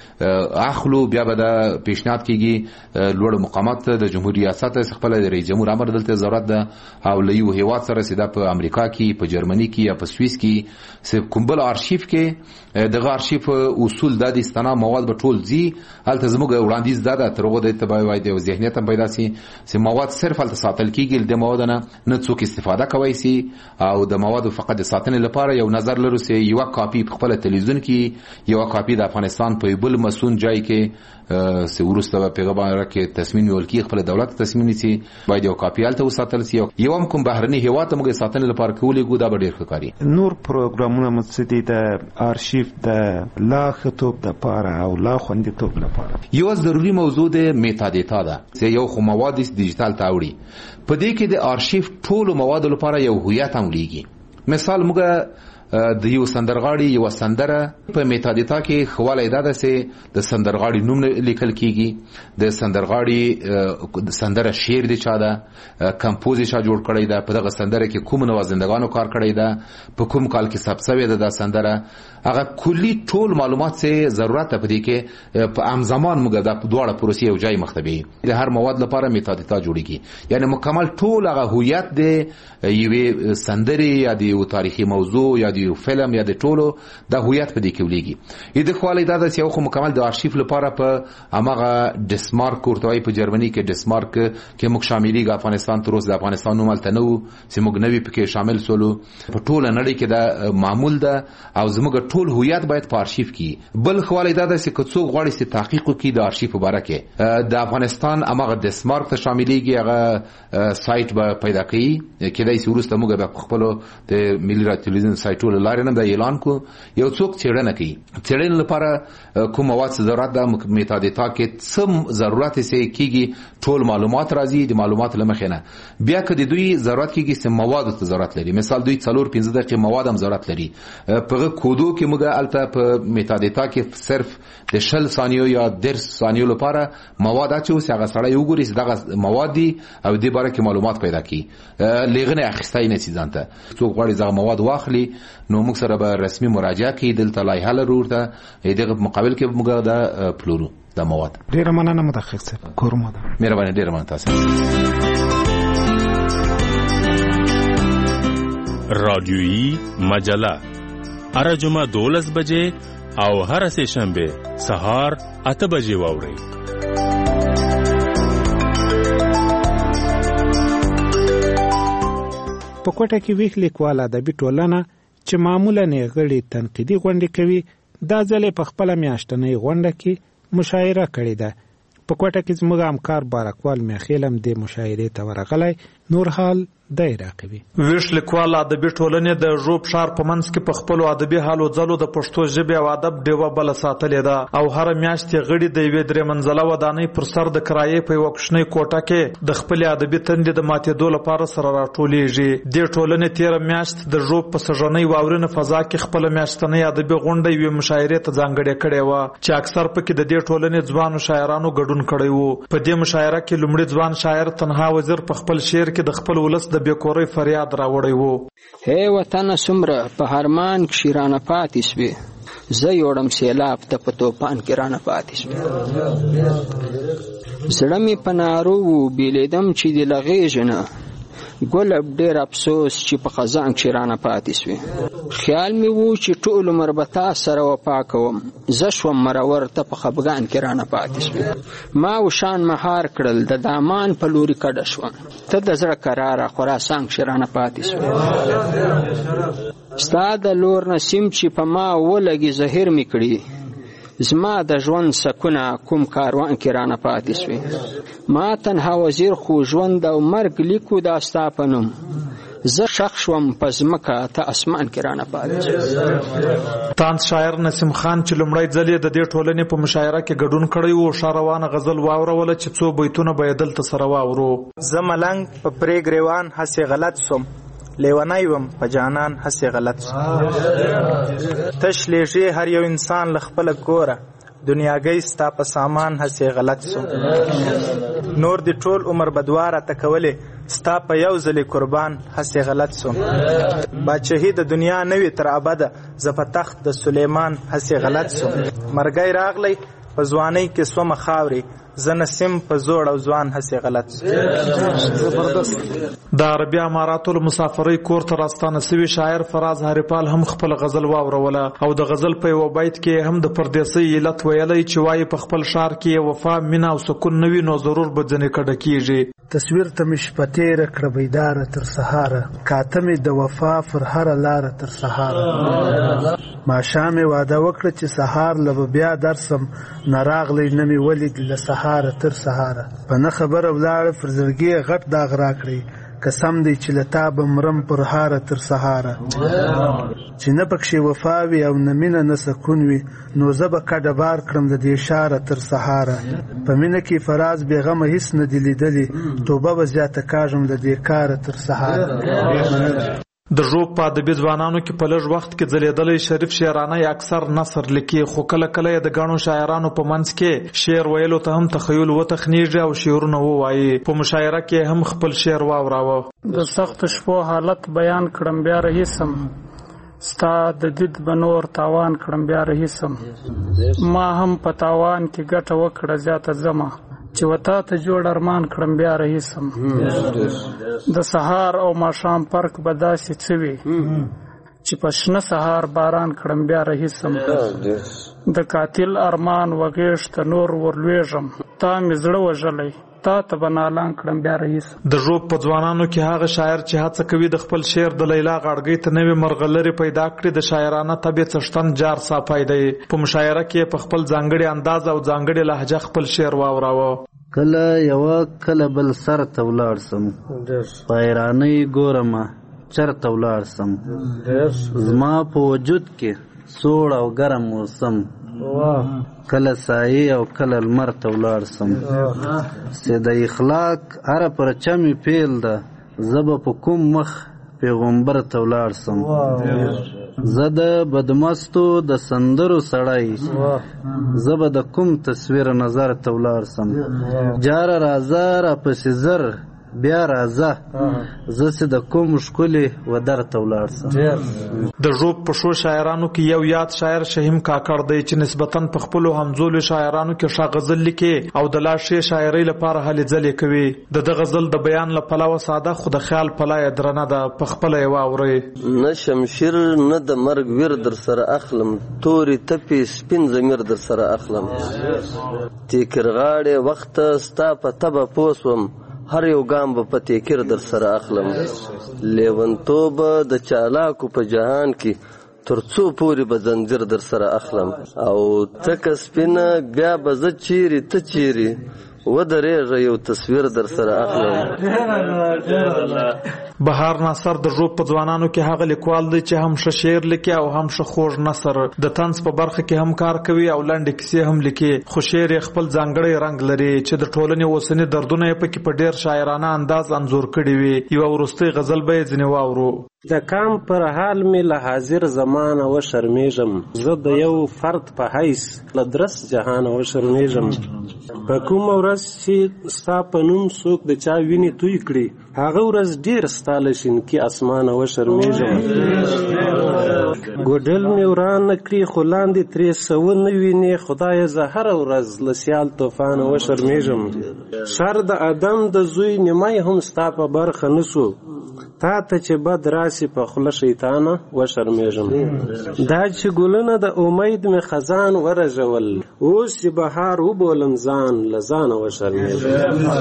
کې اخلو بیا به د پیشنهاد کیږي لوړ مقامات د جمهوریت ریاست خپل رئیس جمهور امر دلته ضرورت ده او له یو هیواد سره سیده په امریکا کې په جرمني کې یا په سوئس کې کومبل ارشیف کې دغه ارشیف اصول د استنا مواد په ټول زی هلته زموږ وړاندیز ده ترغه د تبعید او ذهنیت هم پیدا سي چې مواد صرف هلته ساتل کیږي د مواد نه څوک استفاده کوي سي او د مواد فقط ساتنې لپاره یو نظر لرو سي یو کاپی په خپل تلویزیون کې یو کاپی د افغانستان په بل مسون ځای کې سه ورسته په پیغام راکې تصمیم نیول کی خپل دولت تصمیم نیسي باید یو کاپی الته وساتل سي یو هم کوم بهرني هیواد موږ ساتنې لپاره کولې ګو دا ډیر ښکاري نور پروګرامونه مستدي د ارشیف د لا خطوب د پاره او لا خوندیتوب لپاره یو ضروری موضوع د میتا دیتا ده چې یو خو مواد ډیجیټل تاوړي په دې کې د ارشیف ټول مواد لپاره یو هویت هم لېږي مثال موږ د یو سندرغاړي یو سندره په میتا دیتا کې خواله ده چې د سندرغاړي نوم لیکل کیږي د سندرغاړي سندره شعر دی چا ده کمپوز چا جوړ کړی ده په دغه سندره کې کوم نوازندگانو کار کړی ده په کوم کال کې ثبت شوی ده د سندره هغه کلی ټول معلومات څه ضرورت پدې کې په ام زمان موږ د دواړه پروسې یو ځای مختبي د هر مواد لپاره میتا دیتا جوړیږي یعنی مکمل ټول هغه هویت دی یوه سندري یا د یو تاریخي موضوع یا یو فلم یا د ټولو د هویت په دې کې ولېږي د خپل دا د یو خو مکمل د ارشیف لپاره په امغه ډسمارک ورتوي په جرمني کې ډسمارک کې موږ شاملېږي افغانستان تر اوسه د افغانستان نوم الته نو چې موږ نوې پکې شامل سولو په ټول نړۍ کې دا معمول ده او زموږ ټول هویت باید په ارشیف کې بل خپل دا د څه غواړي چې تحقیق وکړي د ارشیف مبارک د افغانستان امغه ډسمارک ته شاملېږي هغه سایت به پیدا کړي کېدای شي ورسته موږ به خپل د ملي رادیو تلویزیون سایټونو لارې نه د اعلان کو یو څوک چیرنه کوي چیرنه لپاره کوم مواد ضرورت د میتا دیتا کې څه ضرورت یې کیږي ټول معلومات راځي د معلومات لمخې نه بیا که د دوی ضرورت کیږي چې مواد ته ضرورت لري مثال دوی 4-5 دقیقې مواد هم ضرورت لري په کودو کې موږ الته په میتا دیتا کې صرف د 10 ثانیو یا 10 ثانیو لپاره مواد اچو چې هغه سره یو ګوري چې دغه مواد دي او د باره کې معلومات پیدا کی لغنه اخستای نه سي ځانته څوک غواړي دغه مواد واخلي نو موږ سره به رسمي مراجعه کوي دلته لایحه لرو ته دغه مقابل کې موږ د پلورو د مواد ډیر مننه متخصص صاحب کورمه ده مهرباني ډیر مننه تاسو رادیویی مجله هر جمعه 12 بجې او هر سه شنبه سهار 8 بجې واورئ په کوټه کې ویښ لیکوال ادبي ټولنه چې معمولا یې غړي تنقیدي غونډې کوي دا ځلې په خپله میاشتنۍ غونډه کې مشاعره کړې ده په کوټه کې زموږ همکار بارکوال میخیل هم دې مشاعرې ته ورغلی نور حال دای راکوي. ویش لیکوال ادبي ټولنې د ژوب ښار په منځ کې په خپل ادبي حالو ځلو د پښتو ژبې او ادب ډیوه بل ساتلې ده او هر میاشت غړي د یوې درې منزله ودانۍ پر سر د کرایې په یو کوچنۍ کوټه کې د خپل ادبي تندې د ماتېدو لپاره سره راټولېږي. د ټولنې تیر میاشت د ژوب په سژنۍ واورینه فضا کې خپل میاشتنۍ ادبي غونډه یوې مشاعرې ته ځانګړې کړې و چې اکثر پکې د دې ټولنې ځوانو شاعرانو ګډون کړی وو. په دې مشاعره کې لومړی ځوان شاعر تنها وزیر په خپل شعر کې د خپل ولس د بیکورۍ فریاد راوړی وو. هی وطن څومره په هرمان کې رانه پاتې سوې، زه یوړم سیلاب ته په توپان کې رانه پاتې سوې. زړه مې په نارو بیلیدم چې د لغېږ نه، ګلب ډېر افسوس چې په خزان کې رانه پاتې سوې. خیال مې وو چې ټول عمر به تا سره وفا کوم، زه شوم مرور ته په خفګان کې رانه پاتې سوې. ما وشان مهار کړل د دامان په لوري کډه شوم، ته د زړه کراره خراسان کې رانه پاتې سوې. ستا د لور نسیم چې په ما ولګي زهر مې کړي، زما د ژوند سکونه کوم کاروان کې رانه پاتې سوې. ما تنها وزیر خو ژوند او مرګ لیکو دا ستا په نوم، زه شخ شوم په ځمکه ته اسمان کې رانه پاتې سوې. طنز شاعر نسیم خان چې لومړی ځل یې د دې ټولنې په مشاعره کې ګډون کړی و ښه روانه غزل واوروله چې څو بیتونه به یې دلته سره واورو. زه ملنګ په پرې ګریوان هسې غلط سوم، لیونی وم په جانان هسې غلط سوم. تش لیږې هر یو انسان له خپله کوره، دنیاګۍ ستا په سامان هسې غلط سوم. نور دی ټول عمر بدواره ته کولې، ستا په یو ځلې قربان هسې غلط سوم. باچهي د دنیا نوي تر ابده، زه په تخت د سلیمان هسې غلط سوم. مرګی راغلی په ځوانۍ کې سومه خاورې، زه نسیم په زوړ او ځوان هسې غلط سوم. د عربي اماراتو له مسافرۍ کور ته راستانه سوي شاعر فراز هریپال هم خپل غزل واوروله او د غزل په یو بیت کې هم د پردیسۍ علت ویلی چې وایي په خپل ښار کې وفا مینه او سکون نه وي نو ضرور به ځینې کډه کېږي. تصویر ته مې شپه تېره کړه بیداره تر سهاره، کاته مې د وفا پر هره لاره تر سهاره. ماښام مې واده وکړه چې سهار له به بیا درسم، نه راغلی نه مې ولید له سهاره تر سهاره. په نه خبره ولاړه پر زړګي غټ داغ راکړی، قسم دی چې له تا به مرم پر هاره تر سهاره. چې نه پکښې وفا وي او نه مینه نه سکون وي، نو زه به کډه بار کړم د دې ښاره تر سهاره. په مینه کې فراز بېغمه هیڅ نه دي لیدلي، توبه به زیاته کاږم د دې کاره تر سهاره. د ژوب په ادبي ځوانانو کې په لږ وخت کې ځلېدلی شریف شعرانه اکثر نثر لیکي، خو کله کله یې د ګڼو شاعرانو په منځ کې شعر ویلو ته هم تخیل وتخنیږي او شعرونه ووایي. په مشاعره کې هم خپل شعر واوراوه. د سختو شپو حالت بیان کړم بیا رهیسم، ستا د دید به نور تاوان کړم بیا رهیسم. ما هم په تاوان کې ګټه وکړه زیاته ځمه، چې وتا ته جوړ ارمان کړم بیا رهیسم. د سهار او ماښام فرق به داسې څه وي، چې په شنه سهار باران کړم بیا رهیسم. د قاتل ارمان وغېږ ته نور ورلوېږم، تا مې زړه وژلی تا ته به نالان کړم بیا رهیسم. د ژوب په ځوانانو کې هغه شاعر چې هڅه کوي د خپل شعر د لیلا غاړګۍ ته نوې مرغلرې پیدا کړي د شاعرانه طبع څښتن جار صافی دی. په مشاعره کې په خپل ځانګړي انداز او ځانګړي لهجه خپل شعر واوراوه. کله یوه کله بل سر ته ولاړ سم، په حیرانۍ ګورمه چرته ولاړ سم. زما په وجود کې سوړ او ګرم موسم، کله سایه او کله لمر ته ولاړ سم. سید اخلاق هر پرچمې پیل ده، زه به په کوم مخ پیغمبر ته ولاړ سم. زه د بدمستو د سندرو سړی، زه به د کوم تصویر نظر ته ولاړ سم. جاره راځه راپسې زر بیا راځه، زه چې د کوم ښکلي ودر ته ولاړ سم. د ژوب په ښو شاعرانو کې یو یاد شاعر شهیم کاکړ دی چې نسبتاً په خپلو همزولو شاعرانو کې ښه غزل لیکي او د لا ښې شاعرۍ لپاره هلې ځلې کوي. د ده غزل د بیان له پلوه ساده خو د خیال پله یې درنه ده. په خپله یې واورئ. نه شمشیر نه د مرګ ویر در سره اخلم، تورې تپې سپین ضمیر در سره اخلم. تیکر غاړې وخت ستا په تبه پوه سوم، هر یو ګام به په تیکر در سره اخلم. لیونتوب د چالاکو په جهان کې، تر څو پورې به زنځیر در سره اخلم. او تکه سپینه بیا به زه چیرې ته چیرې، ودرېږه یو تصویر در سره اخلم. بهار ناصر د ژوب په ځوانانو کې هغه لیکوال دی چې هم ښه شعر لیکي او هم ښه خوږ نثر د طنز په برخه کې هم کار کوي او لنډې کیسې هم لیکي، خو شعر یې خپل ځانګړی رنګ لري چې د ټولنې اوسني دردونه یې پکې په ډېر شاعرانه انداز انځور کړي وي. یوه وروستۍ غزل به یې ځینې واورو. د کام پر حال می له حاضر زمانه و شرمیږم، زه د یو فرد په حیث له درس جهانه و شرمیږم. په کومه ورځ چې ستا په نوم څوک د چا وینې توی کړي، هغه ورځ ډېر ستا له شینکي اسمانه و شرمیږم. ګوډل مې وران نه کړي خو لاندې ترې څه ونه وینې، خدایه زه هره ورځ له سیال طوفانه و شرمیږم. شر د ادم د زوی نیمی هم ستا په برخه نه سو، تا ته چې بد راسي په خوله شیطانه و شرمیږم. دا چې ګلونه د امید مې خزان ورژول، اوس چې بهار وبولم ځان له ځانه و شرمیږم.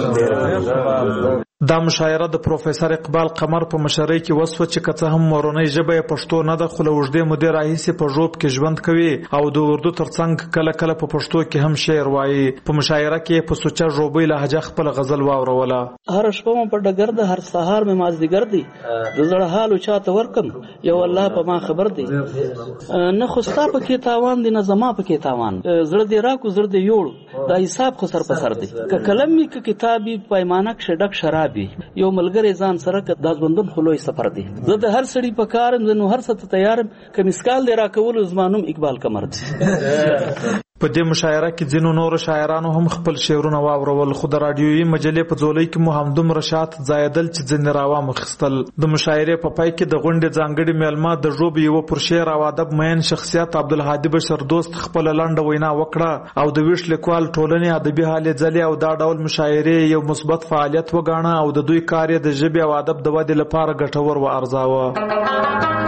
دا مشاعره د پروفیسور اقبال قمر په مشرۍ کې وسوه چې که څه هم مورنۍ ژبه یې پښتو نه ده، خو له اوږدې مودې راهیسې په ژوب کې ژوند کوي او د اردو ترڅنګ کله کله په پښتو کې هم شعر وایي. په مشاعره کې په سوچه ژوبۍ لهجه خپله غزل واوروله. هر شپه مې په ډګر ده، هر سهار مې مازدیګر دی، د زړه حال چاته ورکم یو الله په ما خبر دی. نه خو ستا پکې تاوان دی نه زما پکې تاوان، زړه دې راکو زړه دې یوړ، دا حساب خو سر په سر دی. که قلم وي که کتابي پیمانه کښې ډک شراب، یو ملګری ځان سره که دا ژوندون خو لوی سفر دی. زه د هر سړي په کارم، زه نو هر څه ته تیارم، که مسکال دی راکولو زما نوم اقبال قمر دی. په دې مشاعره کې ځینو نورو شاعرانو هم خپل شعرونه واورول، خو د راډیویي مجلې په ځولۍ کې مو همدومره شات ځایدل چې ځینې راوامخیستل. د مشاعرې په پای کې د غونډې ځانګړي میلمه د ژوبې یوه پر شعر او ادب مین شخصیت عبدالهادي بشر دوست خپله لنډه وینا وکړه او د ویښ لیکوال ټولنې ادبي هلې ځلې او دا ډول مشاعرې یو مثبت فعالیت وګاڼه او د دوی کار یې د ژبې او ادب د ودې لپاره ګټور و ارزاوه.